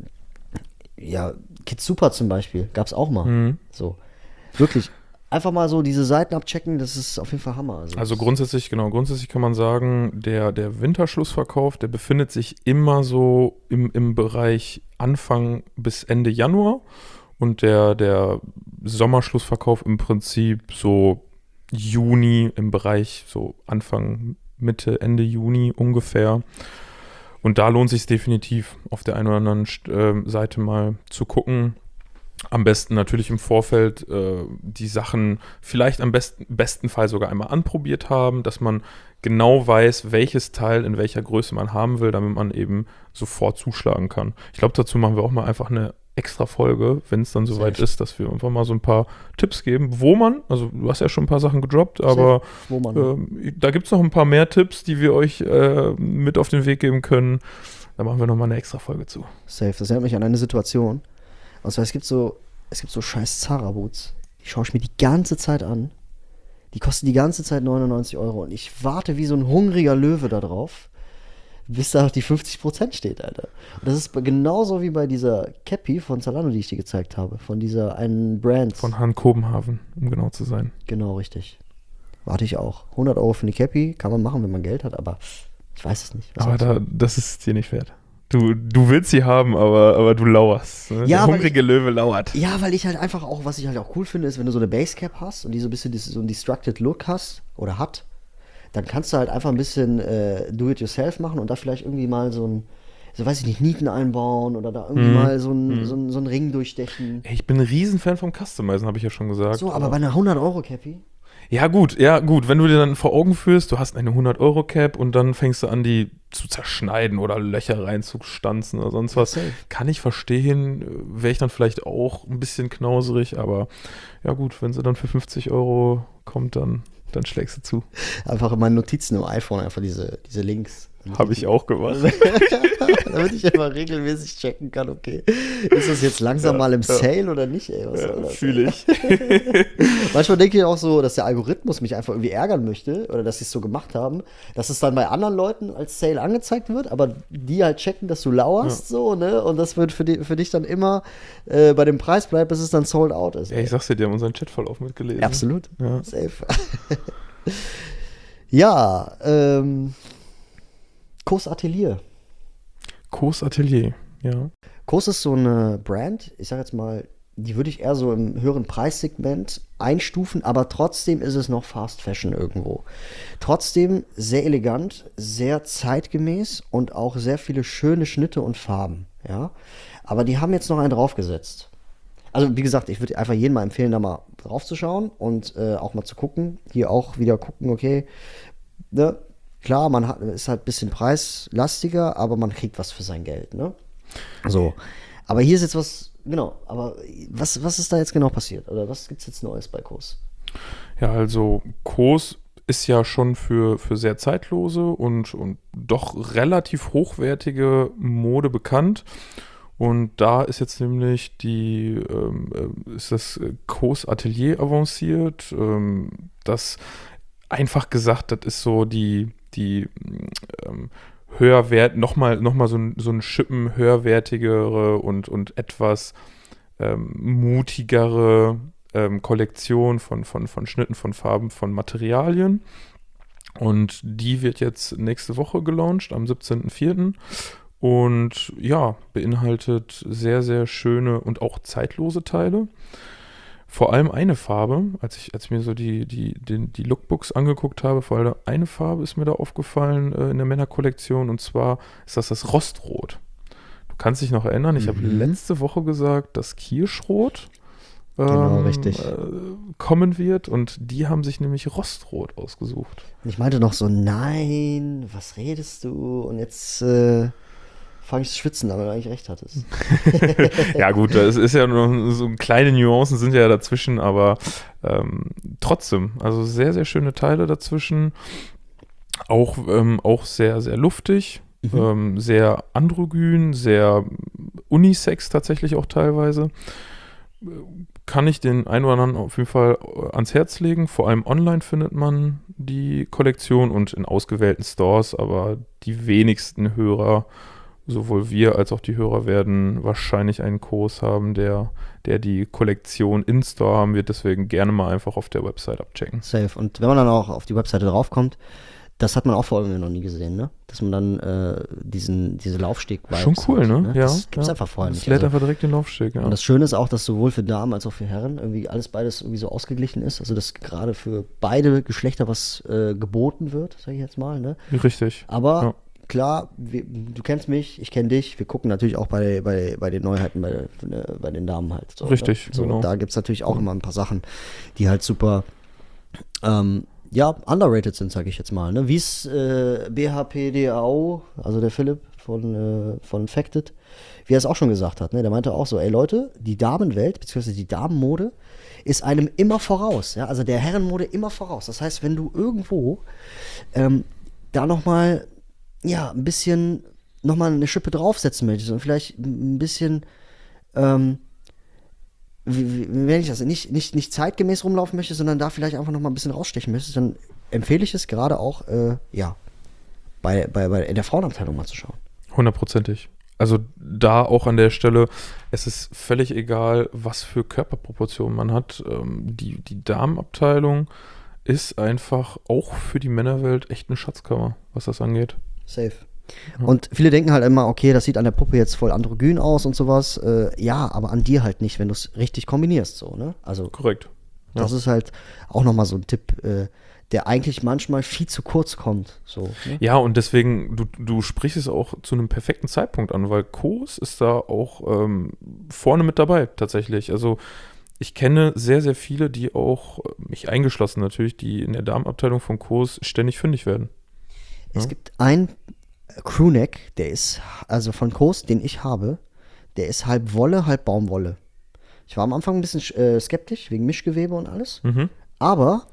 [SPEAKER 2] ja, Kids Super zum Beispiel, gab's auch mal. Mhm. So. Wirklich. Einfach mal so diese Seiten abchecken, das ist auf jeden Fall Hammer. Also,
[SPEAKER 3] also grundsätzlich, genau, grundsätzlich kann man sagen, der, der Winterschlussverkauf, der befindet sich immer so im, im Bereich Anfang bis Ende Januar und der, der Sommerschlussverkauf im Prinzip so Juni, im Bereich so Anfang, Mitte, Ende Juni ungefähr. Und da lohnt es sich definitiv auf der einen oder anderen äh, Seite mal zu gucken. Am besten natürlich im Vorfeld äh, die Sachen vielleicht am besten, besten Fall sogar einmal anprobiert haben, dass man genau weiß, welches Teil in welcher Größe man haben will, damit man eben sofort zuschlagen kann. Ich glaube, dazu machen wir auch mal einfach eine extra Folge, wenn es dann soweit
[SPEAKER 2] Safe.
[SPEAKER 3] ist, dass wir einfach mal so ein paar Tipps geben, wo man, also du hast ja schon ein paar Sachen gedroppt, aber
[SPEAKER 2] Wo man,
[SPEAKER 3] ähm, da gibt es noch ein paar mehr Tipps, die wir euch äh, mit auf den Weg geben können. Da machen wir nochmal eine extra Folge zu.
[SPEAKER 2] Safe, das erinnert mich an eine Situation. Und zwar, es gibt so, es gibt so scheiß Zara-Boots, die schaue ich mir die ganze Zeit an. Die kosten die ganze Zeit neunundneunzig Euro und ich warte wie so ein hungriger Löwe da drauf, bis da die fünfzig Prozent steht, Alter. Und das ist genauso wie bei dieser Cappy von Zalando, die ich dir gezeigt habe. Von dieser einen Brand.
[SPEAKER 3] Von Han Kobenhaven, um genau zu sein.
[SPEAKER 2] Genau, richtig. Warte ich auch. hundert Euro für eine Cappy kann man machen, wenn man Geld hat, aber ich weiß es nicht. Was
[SPEAKER 3] Aber
[SPEAKER 2] sagst
[SPEAKER 3] da, das ist dir nicht wert. Du, du willst sie haben, aber, aber du lauerst. Ne?
[SPEAKER 2] Ja,
[SPEAKER 3] Der
[SPEAKER 2] weil
[SPEAKER 3] hungrige Löwe lauert.
[SPEAKER 2] du? Ja, weil ich halt einfach auch, was ich halt auch cool finde, ist, wenn du so eine Basecap hast und die so ein bisschen dis- so einen Distracted Look hast oder hat, dann kannst du halt einfach ein bisschen äh, Do-it-yourself machen und da vielleicht irgendwie mal so ein, so weiß ich nicht, Nieten einbauen oder da irgendwie
[SPEAKER 3] Mhm.
[SPEAKER 2] mal so ein,
[SPEAKER 3] Mhm.
[SPEAKER 2] so, ein, so einen Ring durchstechen.
[SPEAKER 3] Ey, ich bin ein Riesenfan vom Customizen, habe ich ja schon gesagt.
[SPEAKER 2] So, aber bei einer hundert Euro Cappy?
[SPEAKER 3] Ja, gut, ja, gut. Wenn du dir dann vor Augen führst, du hast eine hundert Euro Cap und dann fängst du an, die zu zerschneiden oder Löcher reinzustanzen oder sonst was.
[SPEAKER 2] Safe.
[SPEAKER 3] Kann ich verstehen, wäre ich dann vielleicht auch ein bisschen knauserig, aber ja, gut, wenn sie dann für fünfzig Euro kommt, dann, dann schlägst du zu.
[SPEAKER 2] Einfach in meinen Notizen im iPhone einfach diese, diese Links.
[SPEAKER 3] Habe ich auch gemacht.
[SPEAKER 2] Damit ich immer regelmäßig checken kann, okay, ist das jetzt langsam
[SPEAKER 3] Ja,
[SPEAKER 2] mal im
[SPEAKER 3] ja.
[SPEAKER 2] Sale oder nicht, ey? Was soll
[SPEAKER 3] Ja,
[SPEAKER 2] das?
[SPEAKER 3] fühle ich.
[SPEAKER 2] Manchmal denke ich auch so, dass der Algorithmus mich einfach irgendwie ärgern möchte oder dass sie es so gemacht haben, dass es dann bei anderen Leuten als Sale angezeigt wird, aber die halt checken, dass du lauerst, so, ne? Und das wird für, die, für dich dann immer äh, bei dem Preis bleibt, bis es dann sold out ist.
[SPEAKER 3] Ja, ich sag's dir, die haben unseren Chatverlauf mitgelesen.
[SPEAKER 2] Absolut.
[SPEAKER 3] Ja.
[SPEAKER 2] Safe. Ja, ähm, Kos Atelier.
[SPEAKER 3] Kos Atelier, ja.
[SPEAKER 2] Kos ist so eine Brand, ich sag jetzt mal, die würde ich eher so im höheren Preissegment einstufen, aber trotzdem ist es noch Fast Fashion irgendwo. Trotzdem sehr elegant, sehr zeitgemäß und auch sehr viele schöne Schnitte und Farben, ja. Aber die haben jetzt noch einen draufgesetzt. Also wie gesagt, ich würde einfach jedem mal empfehlen, da mal draufzuschauen und äh, auch mal zu gucken. Hier auch wieder gucken, okay, ne? Klar, man hat, ist halt ein bisschen preislastiger, aber man kriegt was für sein Geld, ne? So. Aber hier ist jetzt was, genau, aber was, was ist da jetzt genau passiert? Oder was gibt es jetzt Neues bei Kos?
[SPEAKER 3] Ja, also Kos ist ja schon für, für sehr zeitlose und, und doch relativ hochwertige Mode bekannt. Und da ist jetzt nämlich die, ähm, äh, ist das Kos Atelier avanciert. Ähm, das einfach gesagt, das ist so die, die ähm, höherwert, nochmal noch mal so ein, so ein Schippen höherwertigere und, und etwas ähm, mutigere ähm, Kollektion von, von, von Schnitten, von Farben, von Materialien. Und die wird jetzt nächste Woche gelauncht, am siebzehnten vierten Und ja, beinhaltet sehr, sehr schöne und auch zeitlose Teile. Vor allem eine Farbe, als ich, als ich mir so die, die, die, die Lookbooks angeguckt habe, vor allem eine Farbe ist mir da aufgefallen äh, in der Männerkollektion, und zwar ist das das Rostrot. Du kannst dich noch erinnern, ich
[SPEAKER 2] Mhm.
[SPEAKER 3] habe letzte Woche gesagt, dass Kirschrot ähm,
[SPEAKER 2] Genau, richtig.
[SPEAKER 3] Äh, kommen wird, und die haben sich nämlich Rostrot ausgesucht.
[SPEAKER 2] Und ich meinte noch so, nein, was redest du? Und jetzt äh, fange ich zu schwitzen, aber du eigentlich recht hattest.
[SPEAKER 3] Ja gut, das ist ja noch so kleine Nuancen sind ja dazwischen, aber ähm, trotzdem, also sehr, sehr schöne Teile dazwischen. Auch, ähm, auch sehr, sehr luftig,
[SPEAKER 2] Mhm.
[SPEAKER 3] ähm, sehr androgyn, sehr unisex tatsächlich auch teilweise. Kann ich den einen oder anderen auf jeden Fall ans Herz legen. Vor allem online findet man die Kollektion und in ausgewählten Stores, aber die wenigsten Hörer, sowohl wir als auch die Hörer, werden wahrscheinlich einen Kurs haben, der, der die Kollektion in Store haben wird. Deswegen gerne mal einfach auf der Website abchecken.
[SPEAKER 2] Safe. Und wenn man dann auch auf die Webseite draufkommt, das hat man auch vorher noch nie gesehen, ne? Dass man dann äh, diesen, diese Laufsteg-Vibes
[SPEAKER 3] Schon cool,
[SPEAKER 2] hat,
[SPEAKER 3] ne? Ja.
[SPEAKER 2] Das gibt's
[SPEAKER 3] ja.
[SPEAKER 2] einfach vorher
[SPEAKER 3] Das
[SPEAKER 2] nicht.
[SPEAKER 3] lädt
[SPEAKER 2] Also,
[SPEAKER 3] einfach direkt den Laufsteg, ja.
[SPEAKER 2] und das Schöne ist auch, dass sowohl für Damen als auch für Herren irgendwie alles beides irgendwie so ausgeglichen ist. Also dass gerade für beide Geschlechter was äh, geboten wird, sag ich jetzt mal, ne?
[SPEAKER 3] Richtig.
[SPEAKER 2] Aber
[SPEAKER 3] Ja.
[SPEAKER 2] klar, wir, du kennst mich, ich kenne dich. Wir gucken natürlich auch bei, bei, bei den Neuheiten, bei, äh, bei den Damen halt. So,
[SPEAKER 3] Richtig,
[SPEAKER 2] ne? So,
[SPEAKER 3] genau.
[SPEAKER 2] da gibt es natürlich auch immer ein paar Sachen, die halt super, ähm, ja, underrated sind, sag ich jetzt mal. Ne? Wie es äh, B H P D A O, also der Philipp von, äh, von Facted, wie er es auch schon gesagt hat. Ne? Der meinte auch so, ey Leute, die Damenwelt, beziehungsweise die Damenmode, ist einem immer voraus. Ja? Also der Herrenmode immer voraus. Das heißt, wenn du irgendwo ähm, da nochmal, ja, ein bisschen, nochmal eine Schippe draufsetzen möchtest und vielleicht ein bisschen, ähm, wie, wie, wenn ich das nicht, nicht, nicht zeitgemäß rumlaufen möchte, sondern da vielleicht einfach nochmal ein bisschen rausstechen möchtest, dann empfehle ich es gerade auch, äh, ja, bei, bei, bei in der Frauenabteilung mal zu schauen.
[SPEAKER 3] Hundertprozentig. Also da auch an der Stelle, es ist völlig egal, was für Körperproportionen man hat. Ähm, die, die Damenabteilung ist einfach auch für die Männerwelt echt eine Schatzkammer, was das angeht.
[SPEAKER 2] Safe. Ja. Und viele denken halt immer, okay, das sieht an der Puppe jetzt voll androgyn aus und sowas. Äh, ja, aber an dir halt nicht, wenn du es richtig kombinierst, so, ne? Also
[SPEAKER 3] korrekt. Ja.
[SPEAKER 2] Das ist halt auch nochmal so ein Tipp, äh, der eigentlich manchmal viel zu kurz kommt. So, ne?
[SPEAKER 3] Ja, und deswegen, du, du sprichst es auch zu einem perfekten Zeitpunkt an, weil Kos ist da auch ähm, vorne mit dabei, tatsächlich. Also ich kenne sehr, sehr viele, die auch, mich eingeschlossen natürlich, die in der Damenabteilung von Kos ständig fündig werden.
[SPEAKER 2] Es
[SPEAKER 3] ja.
[SPEAKER 2] gibt einen Crewneck, der ist, also von Kos, den ich habe, der ist halb Wolle, halb Baumwolle. Ich war am Anfang ein bisschen äh, skeptisch, wegen Mischgewebe und alles.
[SPEAKER 3] Mhm.
[SPEAKER 2] Aber,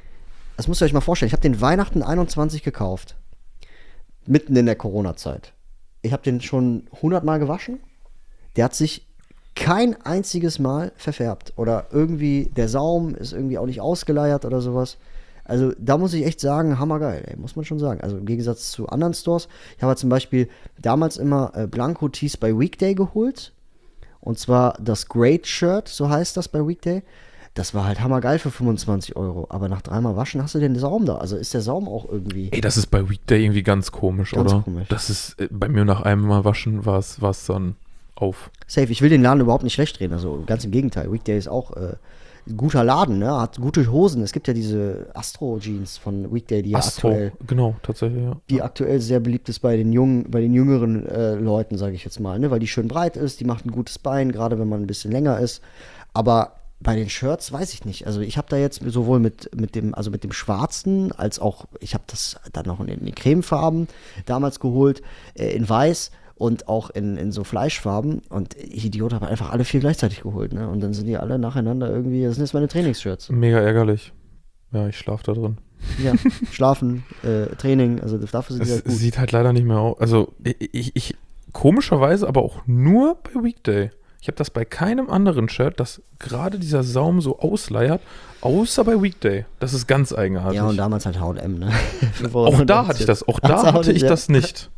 [SPEAKER 2] das müsst ihr euch mal vorstellen, ich habe den Weihnachten einundzwanzig gekauft. Mitten in der Corona-Zeit. Ich habe den schon hundertmal gewaschen. Der hat sich kein einziges Mal verfärbt. Oder irgendwie, der Saum ist irgendwie auch nicht ausgeleiert oder sowas. Also da muss ich echt sagen, hammergeil, ey, muss man schon sagen. Also im Gegensatz zu anderen Stores. Ich habe zum Beispiel damals immer äh, Blanco-Tees bei Weekday geholt. Und zwar das Great Shirt, so heißt das bei Weekday. Das war halt hammergeil für fünfundzwanzig Euro. Aber nach dreimal Waschen hast du den Saum da. Also ist der Saum auch irgendwie...
[SPEAKER 3] Ey, das ist bei Weekday irgendwie ganz komisch,
[SPEAKER 2] ganz
[SPEAKER 3] oder?
[SPEAKER 2] Komisch.
[SPEAKER 3] Das ist, äh, bei mir nach einem Mal waschen war es dann auf.
[SPEAKER 2] Safe, ich will den Laden überhaupt nicht schlecht reden. Also ganz im Gegenteil. Weekday ist auch äh, ein guter Laden, ne? Hat gute Hosen. Es gibt ja diese Astro-Jeans von Weekday, die ja
[SPEAKER 3] Astro,
[SPEAKER 2] aktuell...
[SPEAKER 3] genau, tatsächlich, ja.
[SPEAKER 2] Die aktuell sehr beliebt ist bei den jungen, bei den jüngeren äh, Leuten, sage ich jetzt mal, ne? Weil die schön breit ist, die macht ein gutes Bein, gerade wenn man ein bisschen länger ist. Aber bei den Shirts weiß ich nicht. Also ich habe da jetzt sowohl mit, mit dem, also mit dem Schwarzen, als auch, ich habe das dann noch in den Cremefarben damals geholt, äh, in Weiß und auch in, in so Fleischfarben. Und ich Idiot habe einfach alle vier gleichzeitig geholt, ne? Und dann sind die alle nacheinander irgendwie, das sind jetzt meine Trainingsshirts.
[SPEAKER 3] Mega ärgerlich. Ja, ich schlafe da drin.
[SPEAKER 2] Ja, schlafen, äh, Training, also dafür sind die
[SPEAKER 3] Es
[SPEAKER 2] halt gut.
[SPEAKER 3] sieht halt leider nicht mehr aus. Also ich, ich komischerweise aber auch nur bei Weekday. Ich habe das bei keinem anderen Shirt, dass gerade dieser Saum so ausleiert, außer bei Weekday. Das ist ganz eigenartig.
[SPEAKER 2] Ja, und damals halt H und M, ne?
[SPEAKER 3] Auch da hatte ich das, auch da hatte ich das nicht.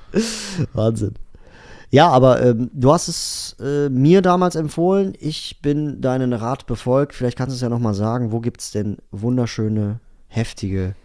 [SPEAKER 2] Wahnsinn. Ja, aber ähm, du hast es äh, mir damals empfohlen. Ich bin deinen Rat befolgt. Vielleicht kannst du es ja nochmal sagen. Wo gibt es denn wunderschöne, heftige,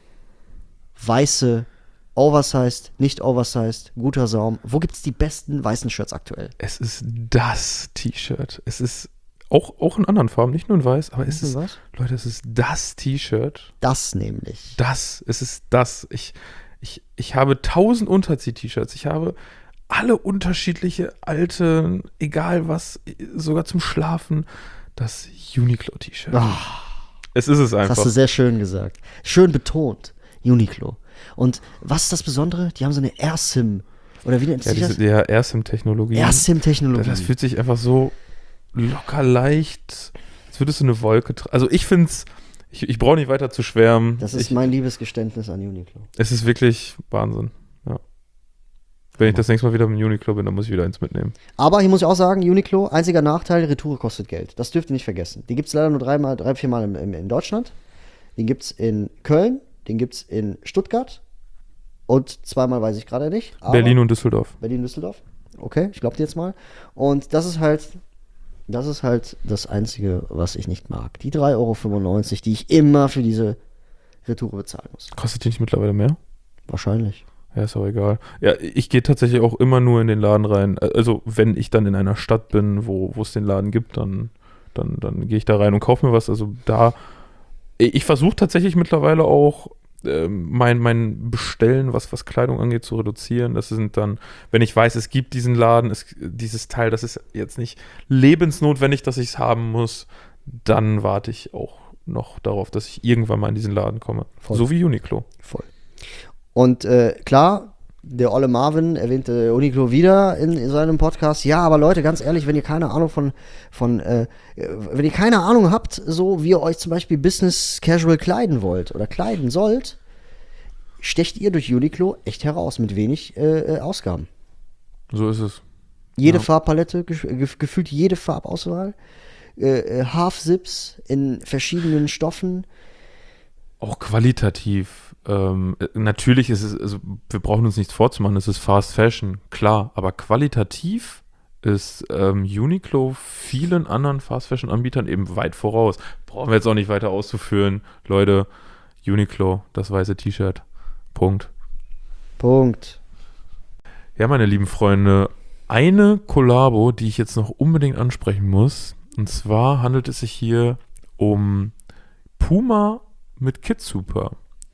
[SPEAKER 2] weiße, oversized, nicht oversized, guter Saum? Wo gibt es die besten weißen Shirts aktuell?
[SPEAKER 3] Es ist das T-Shirt. Es ist auch, auch in anderen Farben, nicht nur in weiß, aber es ist,
[SPEAKER 2] was?
[SPEAKER 3] Leute, es ist das T-Shirt.
[SPEAKER 2] Das nämlich.
[SPEAKER 3] Das, es ist das. Ich, ich, ich habe tausend Unterzieh-T-Shirts. Ich habe alle unterschiedliche alte, egal was, sogar zum Schlafen, das Uniqlo-T-Shirt.
[SPEAKER 2] Oh,
[SPEAKER 3] es ist es
[SPEAKER 2] das
[SPEAKER 3] einfach.
[SPEAKER 2] hast du sehr schön gesagt. Schön betont. Uniqlo. Und was ist das Besondere? Die haben so eine AirSim. Oder wie nennt
[SPEAKER 3] ja,
[SPEAKER 2] sich das?
[SPEAKER 3] diese, ja, AirSim-Technologie.
[SPEAKER 2] AirSim-Technologie.
[SPEAKER 3] Das fühlt sich einfach so locker leicht, als würdest du eine Wolke tra- Also ich finde es, ich, ich brauche nicht weiter zu schwärmen.
[SPEAKER 2] Das ist
[SPEAKER 3] ich,
[SPEAKER 2] mein Liebesgeständnis an Uniqlo.
[SPEAKER 3] Es ist wirklich Wahnsinn. Ja. Wenn ich das nächste Mal wieder im Uniqlo bin, dann muss ich wieder eins mitnehmen.
[SPEAKER 2] Aber hier muss ich auch sagen, Uniqlo, einziger Nachteil, Retoure kostet Geld. Das dürft ihr nicht vergessen. Die gibt es leider nur dreimal, drei, viermal im, im, in Deutschland. Den gibt es in Köln, den gibt es in Stuttgart und zweimal weiß ich gerade nicht. Aber
[SPEAKER 3] Berlin und Düsseldorf.
[SPEAKER 2] Berlin, Düsseldorf. Okay, ich glaube dir jetzt mal. Und das ist halt, das ist halt das Einzige, was ich nicht mag. Die drei Euro fünfundneunzig, die ich immer für diese Retoure bezahlen muss.
[SPEAKER 3] Kostet die nicht mittlerweile mehr?
[SPEAKER 2] Wahrscheinlich.
[SPEAKER 3] Ja, ist auch egal. Ja, ich gehe tatsächlich auch immer nur in den Laden rein. Also, wenn ich dann in einer Stadt bin, wo wo es den Laden gibt, dann, dann, dann gehe ich da rein und kaufe mir was. Also, da. Ich versuche tatsächlich mittlerweile auch, ähm, mein, mein Bestellen, was, was Kleidung angeht, zu reduzieren. Das sind dann, wenn ich weiß, es gibt diesen Laden, es, dieses Teil, das ist jetzt nicht lebensnotwendig, dass ich es haben muss, dann warte ich auch noch darauf, dass ich irgendwann mal in diesen Laden komme.
[SPEAKER 2] Voll.
[SPEAKER 3] So wie Uniqlo.
[SPEAKER 2] Voll. Und äh, klar, der Olle Marvin erwähnte Uniqlo wieder in, in seinem Podcast. Ja, aber Leute, ganz ehrlich, wenn ihr keine Ahnung von, von äh, wenn ihr keine Ahnung habt, so wie ihr euch zum Beispiel Business Casual kleiden wollt oder kleiden sollt, stecht ihr durch Uniqlo echt heraus mit wenig äh, Ausgaben.
[SPEAKER 3] So ist es.
[SPEAKER 2] Jede
[SPEAKER 3] Ja.
[SPEAKER 2] Farbpalette, gef- gefühlt jede Farbauswahl, äh, Half-Zips in verschiedenen Stoffen.
[SPEAKER 3] Auch qualitativ. Ähm, natürlich ist es, also wir brauchen uns nichts vorzumachen, es ist Fast Fashion, klar, aber qualitativ ist ähm, Uniqlo vielen anderen Fast Fashion Anbietern eben weit voraus. Brauchen wir jetzt auch nicht weiter auszuführen. Leute, Uniqlo, das weiße T-Shirt. Punkt.
[SPEAKER 2] Punkt.
[SPEAKER 3] Ja, meine lieben Freunde, eine Kollabo, die ich jetzt noch unbedingt ansprechen muss, und zwar handelt es sich hier um Puma mit Kidssuper.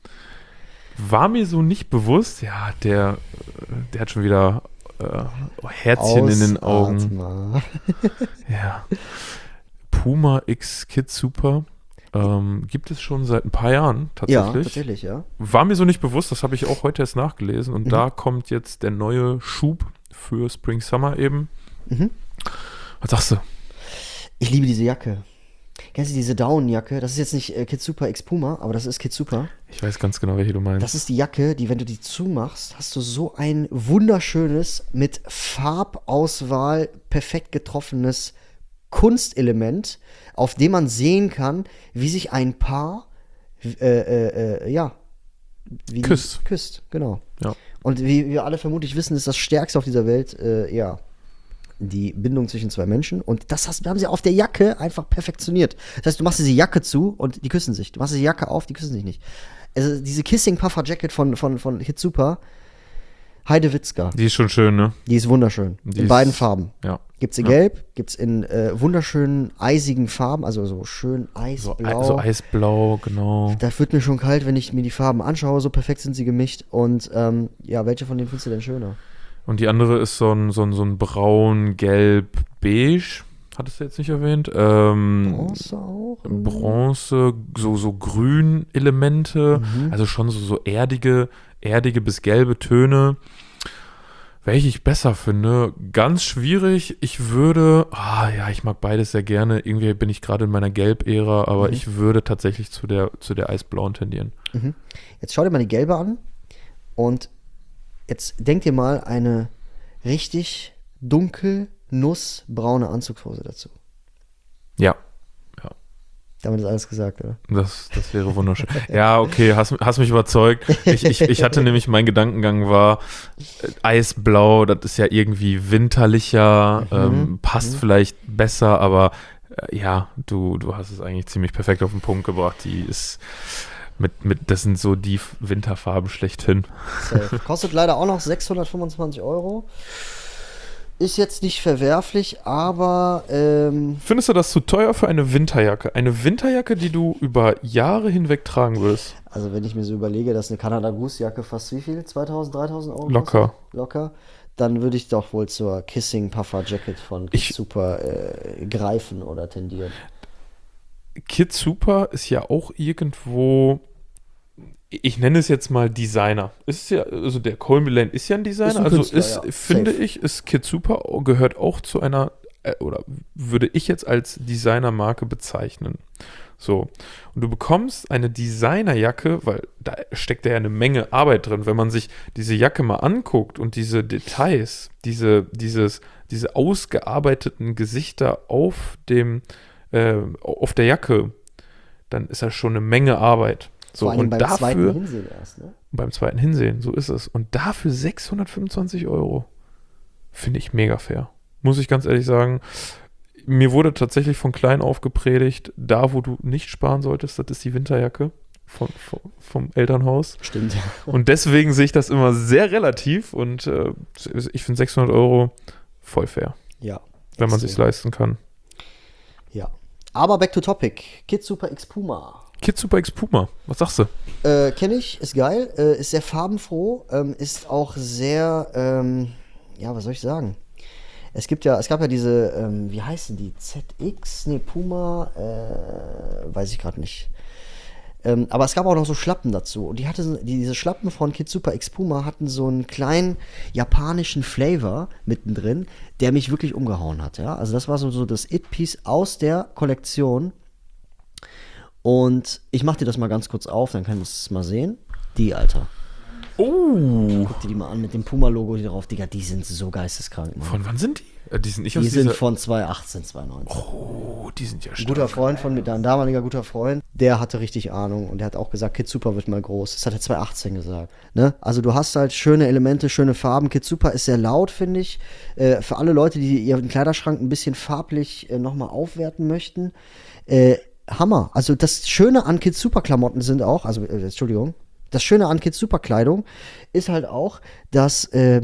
[SPEAKER 3] War mir so nicht bewusst, ja, der, der hat schon wieder äh, Herzchen in den Augen.
[SPEAKER 2] Ausatmer.
[SPEAKER 3] Ja. Puma X Kidssuper ähm, gibt es schon seit ein paar Jahren tatsächlich.
[SPEAKER 2] Ja, tatsächlich, ja.
[SPEAKER 3] War mir so nicht bewusst, das habe ich auch heute erst nachgelesen. Und
[SPEAKER 2] Mhm.
[SPEAKER 3] da kommt jetzt der neue Schub für Spring Summer eben.
[SPEAKER 2] Mhm.
[SPEAKER 3] Was sagst du?
[SPEAKER 2] Ich liebe diese Jacke. Kennst du diese Down-Jacke? Das ist jetzt nicht äh, Kidssuper X Puma, aber das ist Kidssuper.
[SPEAKER 3] Ich weiß ganz genau, welche du meinst.
[SPEAKER 2] Das ist die Jacke, die, wenn du die zumachst, hast du so ein wunderschönes, mit Farbauswahl perfekt getroffenes Kunstelement, auf dem man sehen kann, wie sich ein Paar äh, äh, äh, ja, wie die
[SPEAKER 3] Küsst.
[SPEAKER 2] küsst, genau.
[SPEAKER 3] Ja.
[SPEAKER 2] Und wie wir alle vermutlich wissen, ist das Stärkste auf dieser Welt, äh, ja, die Bindung zwischen zwei Menschen. Und das hast, haben sie auf der Jacke einfach perfektioniert. Das heißt, du machst diese Jacke zu und die küssen sich. Du machst diese Jacke auf, die küssen sich nicht. Also diese Kissing Puffer Jacket von, von, von Hitsuper, Heide Witzka,
[SPEAKER 3] Die ist schon schön, ne?
[SPEAKER 2] die ist wunderschön.
[SPEAKER 3] Die
[SPEAKER 2] in
[SPEAKER 3] ist-
[SPEAKER 2] beiden Farben.
[SPEAKER 3] Ja.
[SPEAKER 2] Gibt's in
[SPEAKER 3] Ja.
[SPEAKER 2] Gelb, gibt's in äh, wunderschönen eisigen Farben, also so schön
[SPEAKER 3] So,
[SPEAKER 2] eisblau.
[SPEAKER 3] Ei- so eisblau, genau.
[SPEAKER 2] Da wird mir schon kalt, wenn ich mir die Farben anschaue. So perfekt sind sie gemischt. Und ähm, ja, welche von denen findest du denn schöner?
[SPEAKER 3] Und die andere ist so ein, so ein, so ein braun, gelb, beige. Hattest du jetzt nicht erwähnt? Ähm,
[SPEAKER 2] Bronze auch?
[SPEAKER 3] Bronze, so, so Grün-Elemente,
[SPEAKER 2] Mhm.
[SPEAKER 3] also schon so, so erdige, erdige bis gelbe Töne. Welche ich besser finde, ganz schwierig. Ich würde, ah ja, ich mag beides sehr gerne. Irgendwie bin ich gerade in meiner Gelb-Ära, aber
[SPEAKER 2] Mhm.
[SPEAKER 3] ich würde tatsächlich zu der, zu der Eisblauen tendieren.
[SPEAKER 2] Mhm. Jetzt schau dir mal die gelbe an und jetzt denk dir mal eine richtig dunkel nussbraune Anzugshose dazu.
[SPEAKER 3] Ja,
[SPEAKER 2] Damit ist alles gesagt, oder?
[SPEAKER 3] das, das wäre wunderschön. Ja, okay, hast, hast mich überzeugt. Ich, ich, ich hatte nämlich, mein Gedankengang war, äh, Eisblau, das ist ja irgendwie winterlicher,
[SPEAKER 2] Mhm.
[SPEAKER 3] ähm, passt
[SPEAKER 2] Mhm.
[SPEAKER 3] vielleicht besser, aber äh, ja, du, du hast es eigentlich ziemlich perfekt auf den Punkt gebracht. Die ist mit, mit, das sind so die Winterfarben schlechthin.
[SPEAKER 2] Safe. Kostet leider auch noch sechshundertfünfundzwanzig Euro. Ist jetzt nicht verwerflich, aber ähm,
[SPEAKER 3] Findest du das zu teuer für eine Winterjacke? Eine Winterjacke, die du über Jahre hinweg tragen wirst?
[SPEAKER 2] also wenn ich mir so überlege, dass eine Canada Goose Jacke fast wie viel? zweitausend, dreitausend Euro
[SPEAKER 3] Locker.
[SPEAKER 2] kostet? Locker. Dann würde ich doch wohl zur Kissing Puffer Jacket von
[SPEAKER 3] Ich-
[SPEAKER 2] Super äh, greifen oder tendieren.
[SPEAKER 3] Kidssuper ist ja auch irgendwo, ich nenne es jetzt mal Designer. Ist ja, also der Colby Lane ist ja ein Designer,
[SPEAKER 2] Ist ein
[SPEAKER 3] also
[SPEAKER 2] Künstler,
[SPEAKER 3] ist,
[SPEAKER 2] ja.
[SPEAKER 3] finde
[SPEAKER 2] Safe.
[SPEAKER 3] ich, ist Kidssuper gehört auch zu einer, äh, oder würde ich jetzt als Designermarke bezeichnen. So. Und du bekommst eine Designerjacke, weil da steckt ja eine Menge Arbeit drin. Wenn man sich diese Jacke mal anguckt und diese Details, diese, dieses, diese ausgearbeiteten Gesichter auf dem, äh, auf der Jacke, dann ist das schon eine Menge Arbeit. So,
[SPEAKER 2] Vor allem
[SPEAKER 3] und
[SPEAKER 2] beim zweiten
[SPEAKER 3] dafür,
[SPEAKER 2] Hinsehen erst, ne?
[SPEAKER 3] beim zweiten Hinsehen, so ist es. Und dafür sechshundertfünfundzwanzig Euro. Finde ich mega fair. Muss ich ganz ehrlich sagen. Mir wurde tatsächlich von klein auf gepredigt, da wo du nicht sparen solltest, das ist die Winterjacke von, vom, vom Elternhaus.
[SPEAKER 2] Stimmt.
[SPEAKER 3] Und deswegen sehe ich das immer sehr relativ und äh, ich finde sechshundert Euro voll fair,
[SPEAKER 2] Ja.
[SPEAKER 3] wenn man
[SPEAKER 2] extrem.
[SPEAKER 3] sich leisten kann.
[SPEAKER 2] Ja. Aber back to topic. Kid Super X Puma.
[SPEAKER 3] Kid Super X Puma, was sagst du?
[SPEAKER 2] Äh, kenne ich, ist geil, äh, ist sehr farbenfroh, ähm, ist auch sehr, ähm, ja, was soll ich sagen? Es gibt ja, es gab ja diese, ähm, wie heißen die? Z X? Nee, Puma, äh, weiß ich gerade nicht. Ähm, aber es gab auch noch so Schlappen dazu. Und die hatte, diese Schlappen von Kid Super X Puma hatten so einen kleinen japanischen Flavor mittendrin, der mich wirklich umgehauen hat. Ja? Also das war so, so das It-Piece aus der Kollektion. Und ich mach dir das mal ganz kurz auf, dann kannst du es mal sehen. Die, Alter.
[SPEAKER 3] Oh.
[SPEAKER 2] Guck dir die mal an mit dem Puma-Logo hier drauf. Digga, die sind so geisteskrank. Mann.
[SPEAKER 3] Von wann sind die? Äh, Die sind nicht
[SPEAKER 2] Die
[SPEAKER 3] aus
[SPEAKER 2] sind
[SPEAKER 3] dieser...
[SPEAKER 2] von zwanzig achtzehn, zwanzig neunzehn.
[SPEAKER 3] Oh, die sind ja
[SPEAKER 2] Ein
[SPEAKER 3] stark.
[SPEAKER 2] guter Freund von mir, ein damaliger guter Freund, der hatte richtig Ahnung und der hat auch gesagt, Kid Super wird mal groß. Das hat er zwanzig achtzehn gesagt. Ne? Also du hast halt schöne Elemente, schöne Farben. Kid Super ist sehr laut, finde ich. Äh, für alle Leute, die ihren Kleiderschrank ein bisschen farblich äh, nochmal aufwerten möchten. Äh, Hammer. Also das Schöne an Kid Super Klamotten sind auch, also äh, Entschuldigung, das Schöne an Kid Super Kleidung ist halt auch, dass äh,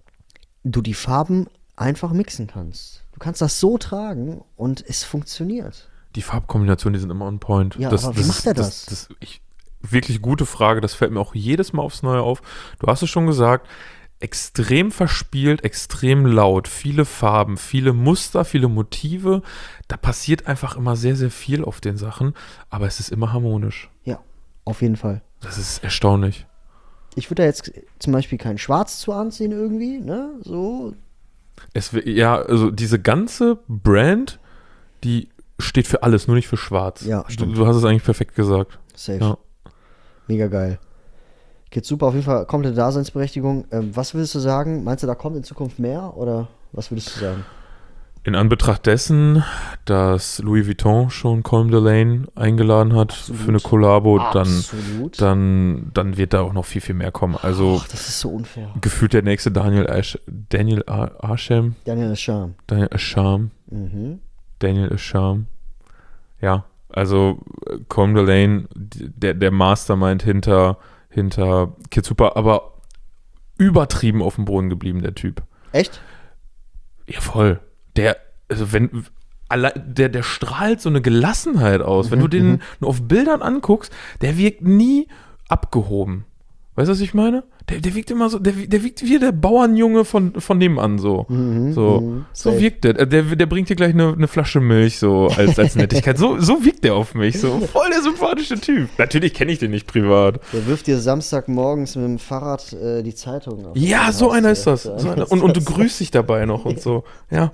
[SPEAKER 2] du die Farben einfach mixen kannst. Du kannst das so tragen und es funktioniert.
[SPEAKER 3] Die Farbkombinationen, die sind immer on point.
[SPEAKER 2] Ja, aber wie macht er das?
[SPEAKER 3] Das, das ich, wirklich gute Frage, das fällt mir auch jedes Mal aufs Neue auf. Du hast es schon gesagt, extrem verspielt, extrem laut, viele Farben, viele Muster, viele Motive. Da passiert einfach immer sehr, sehr viel auf den Sachen, aber es ist immer harmonisch.
[SPEAKER 2] Ja, auf jeden Fall.
[SPEAKER 3] Das ist erstaunlich.
[SPEAKER 2] Ich würde da jetzt zum Beispiel kein Schwarz zu anziehen irgendwie, ne? So.
[SPEAKER 3] Es, wi- ja, also diese ganze Brand, die steht für alles, nur nicht für Schwarz.
[SPEAKER 2] Ja,
[SPEAKER 3] du,
[SPEAKER 2] stimmt.
[SPEAKER 3] du hast es eigentlich perfekt gesagt.
[SPEAKER 2] Safe.
[SPEAKER 3] Ja.
[SPEAKER 2] Mega geil. Geht super, auf jeden Fall komplette Daseinsberechtigung. Ähm, was würdest du sagen? Meinst du, da kommt in Zukunft mehr oder was würdest du sagen?
[SPEAKER 3] In Anbetracht dessen, dass Louis Vuitton schon Colm Delaine eingeladen hat
[SPEAKER 2] Absolut.
[SPEAKER 3] für eine Kollabo, dann,
[SPEAKER 2] Absolut.
[SPEAKER 3] dann, dann wird da auch noch viel, viel mehr kommen. Also
[SPEAKER 2] Ach, das ist so unfair.
[SPEAKER 3] gefühlt der nächste Daniel Ash, Daniel A- Ashem,
[SPEAKER 2] Daniel ist Charme.
[SPEAKER 3] Daniel Asham,
[SPEAKER 2] Mhm.
[SPEAKER 3] Daniel Asham. Ja, also äh, Colm Delaine, d- der, der Mastermind hinter, hinter Kid Super, aber übertrieben auf dem Boden geblieben, der Typ.
[SPEAKER 2] Echt?
[SPEAKER 3] Ja, voll. Der, also wenn, alle- der, der strahlt so eine Gelassenheit aus. Wenn du den nur auf Bildern anguckst, der wirkt nie abgehoben. Weißt du, was ich meine? Der, der wirkt immer so, der, der wirkt wie der Bauernjunge von, von nebenan so.
[SPEAKER 2] Mhm,
[SPEAKER 3] so
[SPEAKER 2] mhm.
[SPEAKER 3] so
[SPEAKER 2] Safe.
[SPEAKER 3] wirkt der. der. Der bringt dir gleich eine, eine Flasche Milch so als, als Nettigkeit. So, so wirkt der auf mich. So voll der sympathische Typ. Natürlich kenne ich den nicht privat.
[SPEAKER 2] Der wirft dir Samstagmorgens mit dem Fahrrad äh, die Zeitung auf.
[SPEAKER 3] Ja, so einer ist das. So einer. Und, und du grüßt dich dabei noch und so. Ja.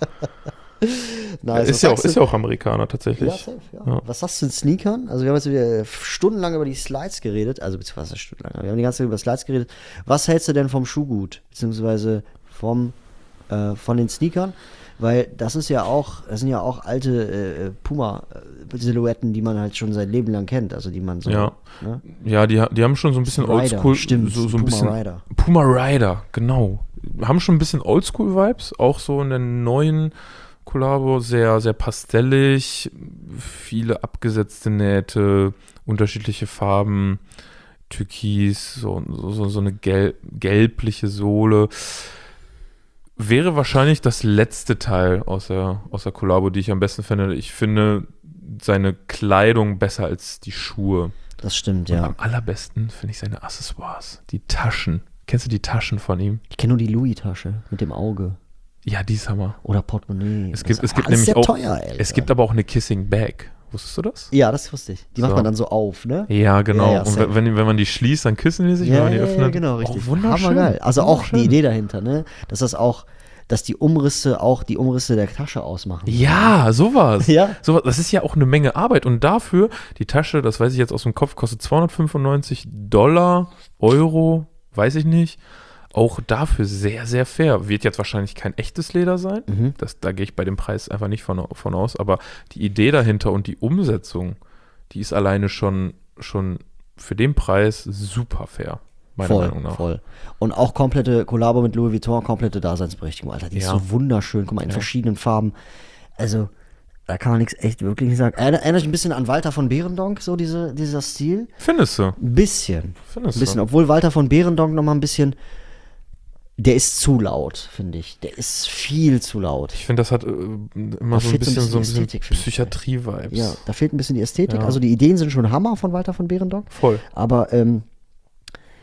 [SPEAKER 2] Nice.
[SPEAKER 3] ist,
[SPEAKER 2] Was
[SPEAKER 3] ja auch,
[SPEAKER 2] sagst du?
[SPEAKER 3] ist ja auch Amerikaner tatsächlich.
[SPEAKER 2] Ja, safe, ja.
[SPEAKER 3] Ja.
[SPEAKER 2] Was sagst du zu den Sneakern? Also wir haben jetzt wieder stundenlang über die Slides geredet, also beziehungsweise stundenlang, wir haben die ganze Zeit über Slides geredet. Was hältst du denn vom Schuhgut, beziehungsweise vom, äh, von den Sneakern? Weil das ist ja auch, das sind ja auch alte äh, Puma-Silhouetten, die man halt schon sein Leben lang kennt, also die man so,
[SPEAKER 3] Ja.
[SPEAKER 2] ne?
[SPEAKER 3] Ja, die, die haben schon so ein bisschen
[SPEAKER 2] Rider,
[SPEAKER 3] Oldschool.
[SPEAKER 2] stimmt,
[SPEAKER 3] so, so ein
[SPEAKER 2] Puma
[SPEAKER 3] bisschen,
[SPEAKER 2] Rider.
[SPEAKER 3] Puma Rider, genau. Haben schon ein bisschen Oldschool-Vibes, auch so in der neuen Kollabo, sehr, sehr pastellig, viele abgesetzte Nähte, unterschiedliche Farben, Türkis, so, so, so eine gelb, gelbliche Sohle. Wäre wahrscheinlich das letzte Teil aus der, aus der Kollabo, die ich am besten finde. Ich finde seine Kleidung besser als die Schuhe.
[SPEAKER 2] Das stimmt,
[SPEAKER 3] Und
[SPEAKER 2] ja.
[SPEAKER 3] am allerbesten finde ich seine Accessoires, die Taschen. Kennst du die Taschen von ihm?
[SPEAKER 2] Ich kenne nur die Louis-Tasche mit dem Auge.
[SPEAKER 3] Ja, die ist Hammer.
[SPEAKER 2] Oder Portemonnaie.
[SPEAKER 3] Es gibt,
[SPEAKER 2] Das
[SPEAKER 3] es
[SPEAKER 2] ist
[SPEAKER 3] gibt
[SPEAKER 2] alles
[SPEAKER 3] nämlich
[SPEAKER 2] sehr
[SPEAKER 3] auch,
[SPEAKER 2] teuer, Alter.
[SPEAKER 3] es gibt aber auch eine Kissing Bag. Wusstest du das?
[SPEAKER 2] Ja, das wusste ich. Die macht
[SPEAKER 3] So.
[SPEAKER 2] man dann so auf, ne?
[SPEAKER 3] Ja, genau.
[SPEAKER 2] Ja, ja,
[SPEAKER 3] und
[SPEAKER 2] safe.
[SPEAKER 3] wenn, wenn man die schließt, dann küssen die sich, wenn
[SPEAKER 2] Ja,
[SPEAKER 3] man die
[SPEAKER 2] ja,
[SPEAKER 3] öffnet.
[SPEAKER 2] ja, genau, richtig.
[SPEAKER 3] Oh, wunderschön.
[SPEAKER 2] Hammergeil. Also auch
[SPEAKER 3] Wunderschön.
[SPEAKER 2] die Idee dahinter, ne? Dass das auch, dass die Umrisse auch die Umrisse der Tasche ausmachen.
[SPEAKER 3] Ja, sowas.
[SPEAKER 2] Ja.
[SPEAKER 3] sowas. Das ist ja auch eine Menge Arbeit. Und dafür, die Tasche, das weiß ich jetzt aus dem Kopf, kostet zweihundertfünfundneunzig Dollar, Euro, weiß ich nicht. Auch dafür sehr, sehr fair. Wird jetzt wahrscheinlich kein echtes Leder sein.
[SPEAKER 2] Mhm.
[SPEAKER 3] Das, da gehe ich bei dem Preis einfach nicht von, von aus. Aber die Idee dahinter und die Umsetzung, die ist alleine schon, schon für den Preis super fair. Meiner
[SPEAKER 2] Voll,
[SPEAKER 3] Meinung nach.
[SPEAKER 2] voll. Und auch komplette Kollabo mit Louis Vuitton, komplette Daseinsberechtigung, Alter. Die ist
[SPEAKER 3] Ja.
[SPEAKER 2] so wunderschön. Guck mal, in
[SPEAKER 3] Ja.
[SPEAKER 2] verschiedenen Farben. Also, da kann man nichts echt wirklich nicht sagen. Erinner- Erinnert mich ein bisschen an Walter von Behrendonck, so diese, dieser Stil.
[SPEAKER 3] Findest du?
[SPEAKER 2] Ein bisschen.
[SPEAKER 3] Findest
[SPEAKER 2] Ein bisschen.
[SPEAKER 3] du?
[SPEAKER 2] Obwohl Walter von Behrendonck noch mal ein bisschen, der ist zu laut, finde ich. Der ist viel zu laut.
[SPEAKER 3] Ich finde, das hat äh, immer
[SPEAKER 2] Da
[SPEAKER 3] so ein
[SPEAKER 2] fehlt so ein
[SPEAKER 3] bisschen, so ein
[SPEAKER 2] bisschen
[SPEAKER 3] bisschen
[SPEAKER 2] Ästhetik, finde ich.
[SPEAKER 3] Psychiatrie-Vibes.
[SPEAKER 2] Ja, da fehlt ein bisschen die Ästhetik.
[SPEAKER 3] Ja.
[SPEAKER 2] Also die Ideen sind schon Hammer von Walter von Behrendonck.
[SPEAKER 3] Voll.
[SPEAKER 2] Aber ähm,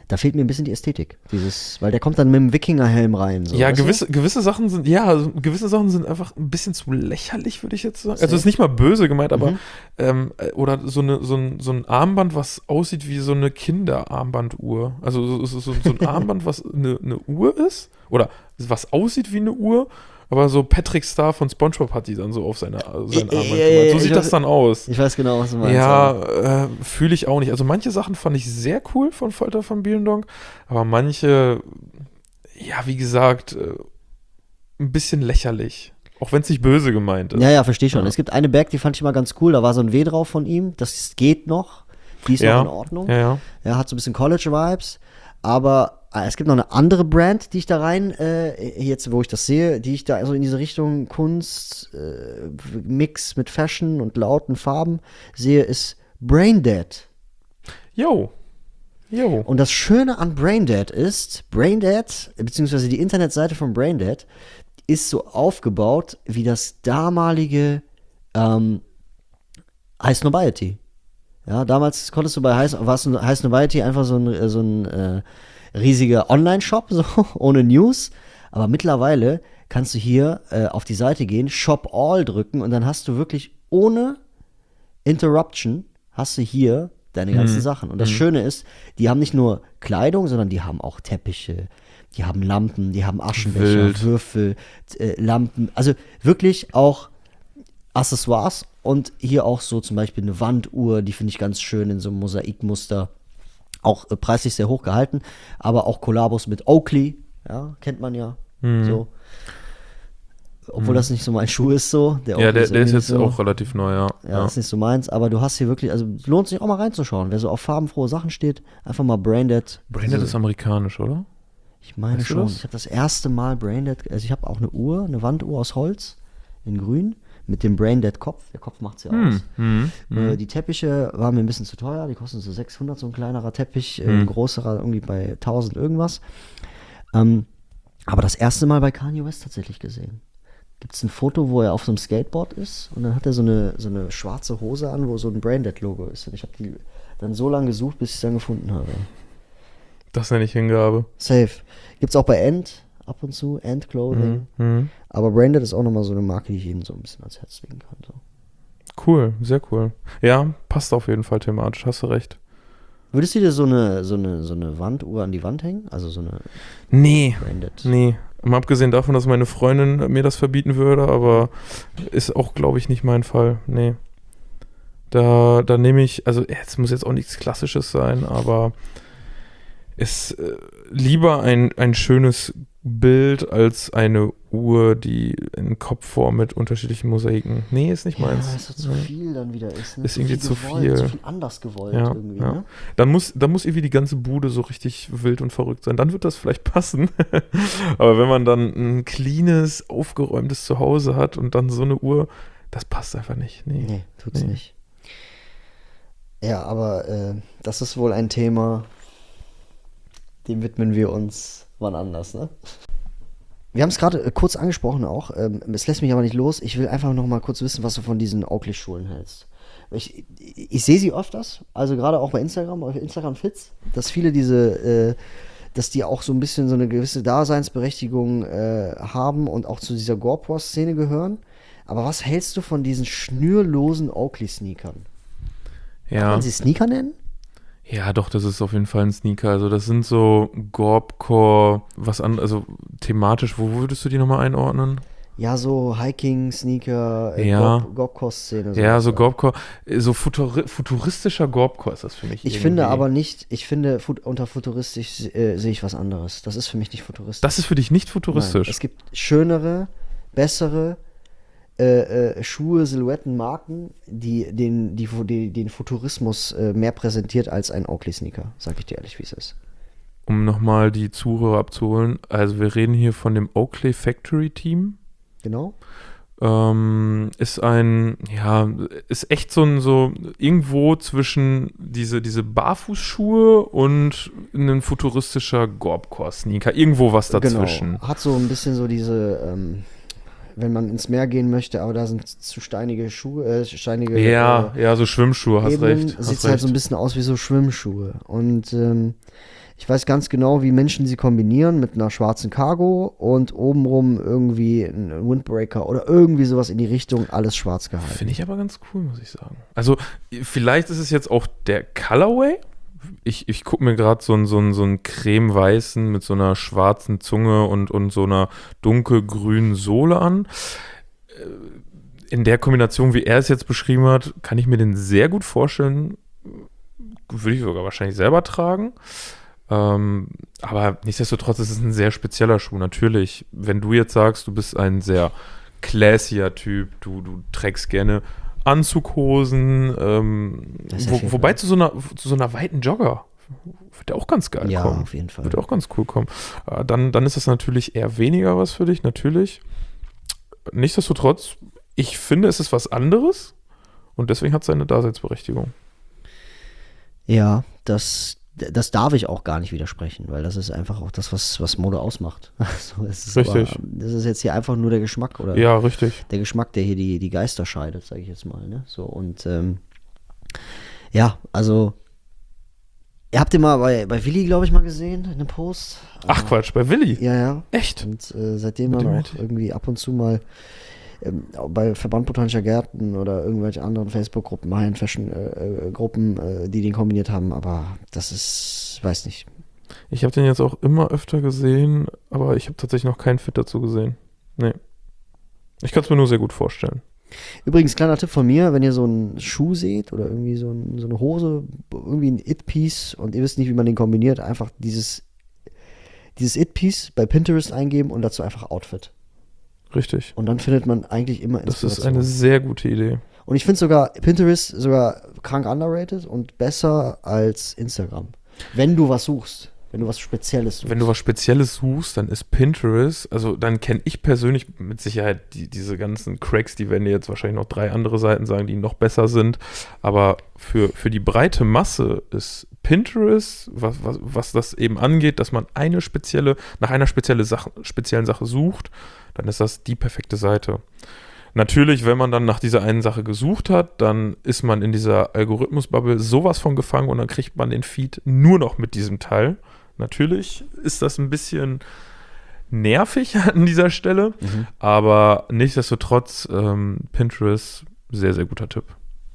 [SPEAKER 2] Da fehlt mir ein bisschen die Ästhetik. Dieses, weil der kommt dann mit dem Wikingerhelm rein. So,
[SPEAKER 3] ja,
[SPEAKER 2] weißt du?
[SPEAKER 3] gewisse, gewisse Sachen sind, ja, also gewisse Sachen sind einfach ein bisschen zu lächerlich, würde ich jetzt sagen. Also es ist nicht mal böse gemeint, aber
[SPEAKER 2] Mhm.
[SPEAKER 3] ähm, oder so, eine, so, ein, so ein Armband, was aussieht wie so eine Kinderarmbanduhr. Also so, so, so, so ein Armband, was eine, eine Uhr ist oder was aussieht wie eine Uhr, aber so Patrick Star von SpongeBob hat die dann so auf seine, sein Armband
[SPEAKER 2] Ja, ja,
[SPEAKER 3] gemacht.
[SPEAKER 2] ja,
[SPEAKER 3] So
[SPEAKER 2] ich
[SPEAKER 3] sieht
[SPEAKER 2] weiß-
[SPEAKER 3] das dann aus.
[SPEAKER 2] Ich weiß genau, was du meinst.
[SPEAKER 3] Ja,
[SPEAKER 2] aber-
[SPEAKER 3] äh, fühle ich auch nicht. Also manche Sachen fand ich sehr cool von Folter von Bielendonk, aber manche, ja, wie gesagt, äh, ein bisschen lächerlich. Auch wenn es nicht böse gemeint ist.
[SPEAKER 2] Ja, ja, verstehe schon.
[SPEAKER 3] Ja.
[SPEAKER 2] Es gibt eine Bag, die fand ich mal ganz cool. Da war so ein W drauf von ihm. Das geht noch. Die ist
[SPEAKER 3] Ja.
[SPEAKER 2] noch in Ordnung.
[SPEAKER 3] Ja, ja.
[SPEAKER 2] Er hat so ein bisschen College-Vibes. Aber äh, es gibt noch eine andere Brand, die ich da rein, äh, jetzt wo ich das sehe, die ich da also in diese Richtung Kunst, äh, Mix mit Fashion und lauten Farben sehe, ist Braindead.
[SPEAKER 3] Jo. Jo.
[SPEAKER 2] Und das Schöne an Braindead ist, Braindead, beziehungsweise die Internetseite von Braindead, ist so aufgebaut wie das damalige ähm, High Snobiety. Ja, damals konntest du bei High, war's ein High Snobiety einfach so ein, so ein äh, riesiger Online-Shop, so, ohne News. Aber mittlerweile kannst du hier äh, auf die Seite gehen, Shop All drücken und dann hast du wirklich ohne Interruption, hast du hier deine ganzen Sachen. Und das Schöne ist, die haben nicht nur Kleidung, sondern die haben auch Teppiche, die haben Lampen, die haben Aschenbecher,
[SPEAKER 3] Wild.
[SPEAKER 2] Würfel, äh, Lampen. Also wirklich auch Accessoires und hier auch so zum Beispiel eine Wanduhr, die finde ich ganz schön in so einem Mosaikmuster. Auch äh, preislich sehr hoch gehalten, aber auch Kollabos mit Oakley, ja, kennt man ja. So. Obwohl das nicht so mein Schuh ist, so. Der
[SPEAKER 3] Ja,
[SPEAKER 2] Oakley
[SPEAKER 3] der, der ist
[SPEAKER 2] irgendwie
[SPEAKER 3] jetzt
[SPEAKER 2] so.
[SPEAKER 3] auch relativ neu, ja.
[SPEAKER 2] Ja, ist nicht so meins, aber du hast hier wirklich, also lohnt sich auch mal reinzuschauen. Wer so auf farbenfrohe Sachen steht, einfach mal Braindead.
[SPEAKER 3] Braindead
[SPEAKER 2] also,
[SPEAKER 3] ist amerikanisch, oder?
[SPEAKER 2] Ich meine
[SPEAKER 3] Weißt du
[SPEAKER 2] schon.
[SPEAKER 3] das?
[SPEAKER 2] Ich habe das erste Mal Braindead, also ich habe auch eine Uhr, eine Wanduhr aus Holz in grün mit dem Braindead-Kopf. Der Kopf macht's ja aus.
[SPEAKER 3] Hm,
[SPEAKER 2] Äh, die Teppiche waren mir ein bisschen zu teuer, die kosten so sechshundert, so ein kleinerer Teppich, äh,
[SPEAKER 3] Hm.
[SPEAKER 2] ein größerer irgendwie bei tausend irgendwas. Ähm, aber das erste Mal bei Kanye West tatsächlich gesehen. Gibt es ein Foto, wo er auf so einem Skateboard ist und dann hat er so eine, so eine schwarze Hose an, wo so ein Braindead-Logo ist. Und ich habe die dann so lange gesucht, bis ich es dann gefunden habe.
[SPEAKER 3] Das nenne ich Hingabe.
[SPEAKER 2] Safe. Gibt's auch bei End ab und zu, End Clothing.
[SPEAKER 3] Mhm.
[SPEAKER 2] Aber Braindead ist auch nochmal so eine Marke, die ich jedem so ein bisschen ans Herz legen kann. So.
[SPEAKER 3] Cool, sehr cool. Ja, passt auf jeden Fall thematisch, hast du recht.
[SPEAKER 2] Würdest du dir so eine, so eine, so eine Wanduhr an die Wand hängen? Also so eine
[SPEAKER 3] Nee,
[SPEAKER 2] Braindead?
[SPEAKER 3] nee. Mal abgesehen davon, dass meine Freundin mir das verbieten würde, aber ist auch, glaube ich, nicht mein Fall. Nee. Da, da nehme ich, also jetzt muss jetzt auch nichts Klassisches sein, aber ist äh, lieber ein, ein schönes Bild als eine Uhr, die in Kopfform mit unterschiedlichen Mosaiken. Nee, ist nicht
[SPEAKER 2] Ja,
[SPEAKER 3] meins.
[SPEAKER 2] weil es so zu viel dann wieder ist. Ne?
[SPEAKER 3] Ist irgendwie zu
[SPEAKER 2] gewollt,
[SPEAKER 3] viel.
[SPEAKER 2] Zu viel anders gewollt
[SPEAKER 3] Ja,
[SPEAKER 2] irgendwie.
[SPEAKER 3] ja.
[SPEAKER 2] Ne?
[SPEAKER 3] Dann muss, dann muss irgendwie die ganze Bude so richtig wild und verrückt sein. Dann wird das vielleicht passen. Aber wenn man dann ein cleanes, aufgeräumtes Zuhause hat und dann so eine Uhr, das passt einfach nicht. Nee.
[SPEAKER 2] Nee, tut's
[SPEAKER 3] Nee.
[SPEAKER 2] nicht. Ja, aber äh, das ist wohl ein Thema, dem widmen wir uns wann anders, ne? Wir haben es gerade äh, kurz angesprochen auch. Ähm, es lässt mich aber nicht los. Ich will einfach noch mal kurz wissen, was du von diesen Oakley-Schulen hältst. Ich, ich, ich sehe sie öfters, also gerade auch bei Instagram, auf Instagram-Fits, dass viele diese, äh, dass die auch so ein bisschen so eine gewisse Daseinsberechtigung äh, haben und auch zu dieser Gore-Post-Szene gehören. Aber was hältst du von diesen schnürlosen Oakley-Sneakern? Kann
[SPEAKER 3] Ja.
[SPEAKER 2] man sie Sneaker nennen?
[SPEAKER 3] Ja, doch, das ist auf jeden Fall ein Sneaker. Also das sind so Gorbcore, was an, also thematisch, wo würdest du die nochmal einordnen?
[SPEAKER 2] Ja, so Hiking-Sneaker, äh,
[SPEAKER 3] Ja.
[SPEAKER 2] Gorb- Gorbcore-Szene.
[SPEAKER 3] Ja, so
[SPEAKER 2] sowas.
[SPEAKER 3] Gorbcore, so futuri futuristischer Gorbcore ist das für mich.
[SPEAKER 2] Ich
[SPEAKER 3] irgendwie.
[SPEAKER 2] finde aber nicht, ich finde, fut unter futuristisch äh, sehe ich was anderes. Das ist für mich nicht futuristisch.
[SPEAKER 3] Das ist für dich nicht
[SPEAKER 2] Nein,
[SPEAKER 3] futuristisch.
[SPEAKER 2] es gibt schönere, bessere äh, äh, Schuhe, Silhouetten, Marken, die den, die, die, den Futurismus äh, mehr präsentiert als ein Oakley-Sneaker. Sag ich dir ehrlich, wie es ist.
[SPEAKER 3] Um nochmal die Zuhörer abzuholen, also wir reden hier von dem Oakley Factory Team.
[SPEAKER 2] Genau?
[SPEAKER 3] Ähm, ist ein, ja, ist echt so ein, so irgendwo zwischen diese, diese Barfußschuhe und ein futuristischer Gorbcore-Sneaker. Irgendwo was dazwischen.
[SPEAKER 2] Genau. Hat so ein bisschen so diese, ähm, wenn man ins Meer gehen möchte, aber da sind zu steinige Schuhe, äh, steinige
[SPEAKER 3] Ja,
[SPEAKER 2] äh,
[SPEAKER 3] ja, so Schwimmschuhe, hast
[SPEAKER 2] Ebenen,
[SPEAKER 3] recht. Hast
[SPEAKER 2] sieht
[SPEAKER 3] recht.
[SPEAKER 2] halt so ein bisschen aus wie so Schwimmschuhe. Und ähm, Ich weiß ganz genau, wie Menschen sie kombinieren mit einer schwarzen Cargo und obenrum irgendwie ein Windbreaker oder irgendwie sowas in die Richtung, alles schwarz gehalten.
[SPEAKER 3] Finde ich aber ganz cool, muss ich sagen. Also vielleicht ist es jetzt auch der Colorway. Ich, ich gucke mir gerade so einen so einen, so einen cremeweißen mit so einer schwarzen Zunge und, und so einer dunkelgrünen Sohle an. In der Kombination, wie er es jetzt beschrieben hat, kann ich mir den sehr gut vorstellen. Würde ich sogar wahrscheinlich selber tragen. Ähm, aber nichtsdestotrotz ist es ein sehr spezieller Schuh. Natürlich, wenn du jetzt sagst, du bist ein sehr classier Typ, du, du trägst gerne Anzughosen, ähm,
[SPEAKER 2] Das
[SPEAKER 3] wo,
[SPEAKER 2] ist ja
[SPEAKER 3] wobei
[SPEAKER 2] schön.
[SPEAKER 3] zu so, einer, zu so einer weiten Jogger wird der auch ganz geil
[SPEAKER 2] Ja,
[SPEAKER 3] kommen.
[SPEAKER 2] auf jeden Fall.
[SPEAKER 3] Wird auch ganz cool kommen. Äh, dann, dann ist das natürlich eher weniger was für dich, natürlich. Nichtsdestotrotz, ich finde, es ist was anderes und deswegen hat es seine Daseinsberechtigung.
[SPEAKER 2] Ja, das, das darf ich auch gar nicht widersprechen, weil das ist einfach auch das, was, was Mode ausmacht. Also es ist
[SPEAKER 3] Richtig.
[SPEAKER 2] Aber, das ist jetzt hier einfach nur der Geschmack oder
[SPEAKER 3] Ja, richtig.
[SPEAKER 2] der Geschmack, der hier die, die Geister scheidet, sage ich jetzt mal. Ne? So, und ähm, ja, also ihr habt den mal bei, bei Willi, glaube ich, mal gesehen, in einem Post.
[SPEAKER 3] Ach Quatsch, bei Willi?
[SPEAKER 2] Ja, ja.
[SPEAKER 3] Echt?
[SPEAKER 2] Und äh, seitdem
[SPEAKER 3] Mit
[SPEAKER 2] dann
[SPEAKER 3] dem
[SPEAKER 2] auch
[SPEAKER 3] Willi.
[SPEAKER 2] irgendwie ab und zu mal ähm, auch bei Verband Botanischer Gärten oder irgendwelche anderen Facebook-Gruppen, High-End-Fashion-Gruppen, äh, äh, die den kombiniert haben, aber das ist, weiß nicht.
[SPEAKER 3] Ich habe den jetzt auch immer öfter gesehen, aber ich habe tatsächlich noch keinen Fit dazu gesehen. Nee. Ich kann es mir nur sehr gut vorstellen.
[SPEAKER 2] Übrigens, kleiner Tipp von mir, wenn ihr so einen Schuh seht oder irgendwie so, ein, so eine Hose, irgendwie ein It-Piece und ihr wisst nicht, wie man den kombiniert, einfach dieses, dieses It-Piece bei Pinterest eingeben und dazu einfach Outfit.
[SPEAKER 3] Richtig.
[SPEAKER 2] Und dann findet man eigentlich immer
[SPEAKER 3] Das ist
[SPEAKER 2] Inspiration.
[SPEAKER 3] eine sehr gute Idee.
[SPEAKER 2] Und ich finde sogar Pinterest sogar krank underrated und besser als Instagram. Wenn du was suchst, wenn du was Spezielles suchst.
[SPEAKER 3] Wenn du was Spezielles suchst, dann ist Pinterest, also dann kenne ich persönlich mit Sicherheit die, diese ganzen Cracks, die werden dir jetzt wahrscheinlich noch drei andere Seiten sagen, die noch besser sind. Aber für, für die breite Masse ist Pinterest, was, was, was das eben angeht, dass man eine spezielle, nach einer spezielle Sache, speziellen Sache sucht, dann ist das die perfekte Seite. Natürlich, wenn man dann nach dieser einen Sache gesucht hat, dann ist man in dieser Algorithmus-Bubble sowas von gefangen und dann kriegt man den Feed nur noch mit diesem Teil. Natürlich ist das ein bisschen nervig an dieser Stelle,
[SPEAKER 2] Mhm.
[SPEAKER 3] aber nichtsdestotrotz ähm, Pinterest, sehr, sehr guter Tipp.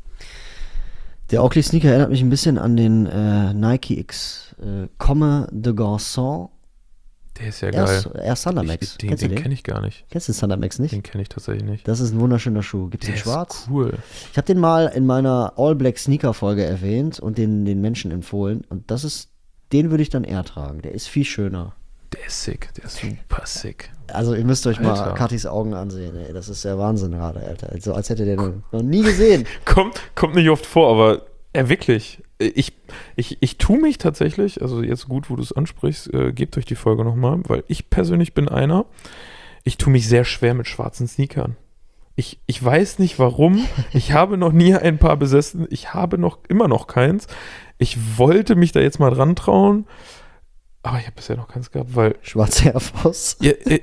[SPEAKER 2] Der Oakley-Sneaker erinnert mich ein bisschen an den äh, Nike X äh, Comme de Garçon.
[SPEAKER 3] Der ist ja
[SPEAKER 2] Er
[SPEAKER 3] geil.
[SPEAKER 2] ist, er ist Thundermax.
[SPEAKER 3] Ich, den
[SPEAKER 2] Kennst du
[SPEAKER 3] den
[SPEAKER 2] den?
[SPEAKER 3] kenne ich gar nicht.
[SPEAKER 2] Kennst du den Thundermax nicht?
[SPEAKER 3] Den kenne ich tatsächlich nicht.
[SPEAKER 2] Das ist ein wunderschöner Schuh. Gibt es
[SPEAKER 3] Der
[SPEAKER 2] in
[SPEAKER 3] ist
[SPEAKER 2] schwarz?
[SPEAKER 3] cool.
[SPEAKER 2] Ich habe den mal in meiner All-Black-Sneaker-Folge erwähnt und den, den Menschen empfohlen. Und das ist, den würde ich dann eher tragen. Der ist viel schöner.
[SPEAKER 3] Der ist sick. Der ist super sick.
[SPEAKER 2] Also ihr müsst euch mal
[SPEAKER 3] Alter.
[SPEAKER 2] Katis Augen ansehen. Ey. Das ist der Wahnsinn gerade, Alter. Also als hätte der noch, noch nie gesehen.
[SPEAKER 3] Kommt, kommt nicht oft vor, aber er wirklich. Ich, ich, ich tue mich tatsächlich, also jetzt gut, wo du es ansprichst, äh, gebt euch die Folge nochmal, weil ich persönlich bin einer, ich tue mich sehr schwer mit schwarzen Sneakern. Ich, ich weiß nicht warum. Ich habe noch nie ein Paar besessen. Ich habe noch immer noch keins. Ich wollte mich da jetzt mal dran trauen, aber ich habe bisher noch keins gehabt, weil
[SPEAKER 2] Schwarze Air Force.
[SPEAKER 3] ja, äh,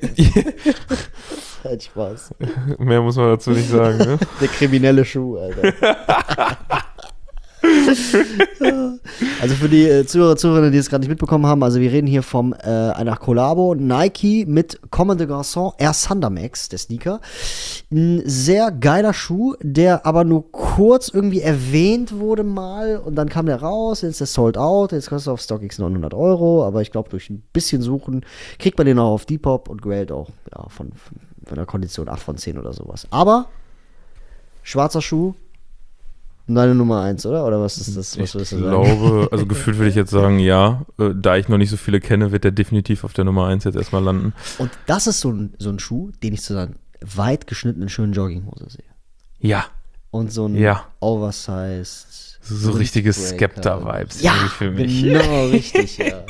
[SPEAKER 2] Halt Spaß.
[SPEAKER 3] mehr muss man dazu nicht sagen. Ne?
[SPEAKER 2] Der kriminelle Schuh, Alter. Also für die äh, Zuhörer, Zuhörerinnen, die es gerade nicht mitbekommen haben, also wir reden hier von äh, einer Kollabo Nike mit Comme de Garçon Air Thundermax, der Sneaker. Ein sehr geiler Schuh, der aber nur kurz irgendwie erwähnt wurde mal und dann kam der raus, jetzt ist der sold out, jetzt kostet er auf StockX neunhundert Euro, aber ich glaube durch ein bisschen Suchen kriegt man den auch auf Depop und gradet auch ja, von, von der Kondition acht von zehn oder sowas. Aber schwarzer Schuh, deine Nummer eins, oder? Oder was ist das? Was
[SPEAKER 3] Ich
[SPEAKER 2] würdest du sagen?
[SPEAKER 3] glaube, also gefühlt würde ich jetzt sagen, ja. Äh, da ich noch nicht so viele kenne, wird der definitiv auf der Nummer eins jetzt erstmal landen.
[SPEAKER 2] Und das ist so ein, so ein Schuh, den ich zu einer weit geschnittenen, schönen Jogginghose sehe.
[SPEAKER 3] Ja,
[SPEAKER 2] Und so ein
[SPEAKER 3] Ja.
[SPEAKER 2] Oversized.
[SPEAKER 3] so richtige
[SPEAKER 2] Windbreaker.
[SPEAKER 3] Skepta-Vibes
[SPEAKER 2] Ja,
[SPEAKER 3] irgendwie für mich.
[SPEAKER 2] genau, richtig, ja.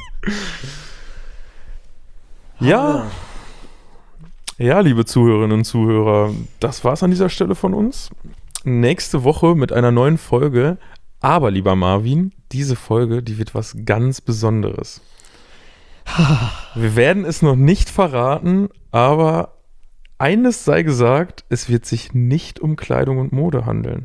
[SPEAKER 3] Ja. Ja, liebe Zuhörerinnen und Zuhörer, das war's an dieser Stelle von uns. Nächste Woche mit einer neuen Folge. Aber, lieber Marvin, diese Folge, die wird was ganz Besonderes. Wir werden es noch nicht verraten, aber eines sei gesagt, es wird sich nicht um Kleidung und Mode handeln.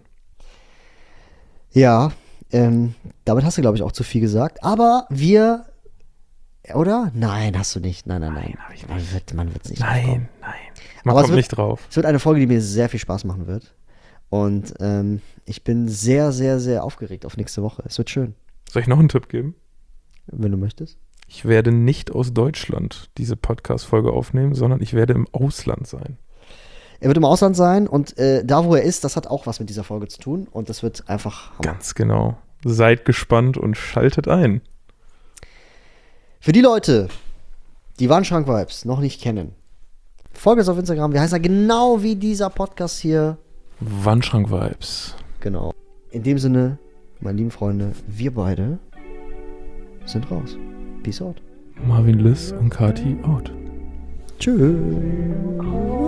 [SPEAKER 2] Ja, ähm, damit hast du, glaube ich, auch zu viel gesagt. Aber wir Oder? Nein, hast du nicht. Nein, nein, nein.
[SPEAKER 3] Nein, hab ich
[SPEAKER 2] Man wird, man wird's nicht
[SPEAKER 3] Nein,
[SPEAKER 2] draufkommen.
[SPEAKER 3] nein. Man
[SPEAKER 2] Aber es
[SPEAKER 3] kommt
[SPEAKER 2] wird-
[SPEAKER 3] nicht drauf.
[SPEAKER 2] Es wird eine Folge, die mir sehr viel Spaß machen wird. Und ähm, ich bin sehr, sehr, sehr aufgeregt auf nächste Woche. Es wird schön,
[SPEAKER 3] Soll ich noch einen Tipp geben?
[SPEAKER 2] wenn du möchtest.
[SPEAKER 3] Ich werde nicht aus Deutschland diese Podcast-Folge aufnehmen, sondern ich werde im Ausland sein.
[SPEAKER 2] Er wird im Ausland sein und äh, da, wo er ist, das hat auch was mit dieser Folge zu tun. Und das wird einfach Hammer.
[SPEAKER 3] Ganz genau. Seid gespannt und schaltet ein.
[SPEAKER 2] Für die Leute, die Wandschrank-Vibes noch nicht kennen, folgt uns auf Instagram. Wir heißen ja genau wie dieser Podcast hier.
[SPEAKER 3] Wandschrank-Vibes.
[SPEAKER 2] Genau. In dem Sinne, meine lieben Freunde, wir beide sind raus. Peace out.
[SPEAKER 3] Marvin Liss und Kati out.
[SPEAKER 2] Tschüss.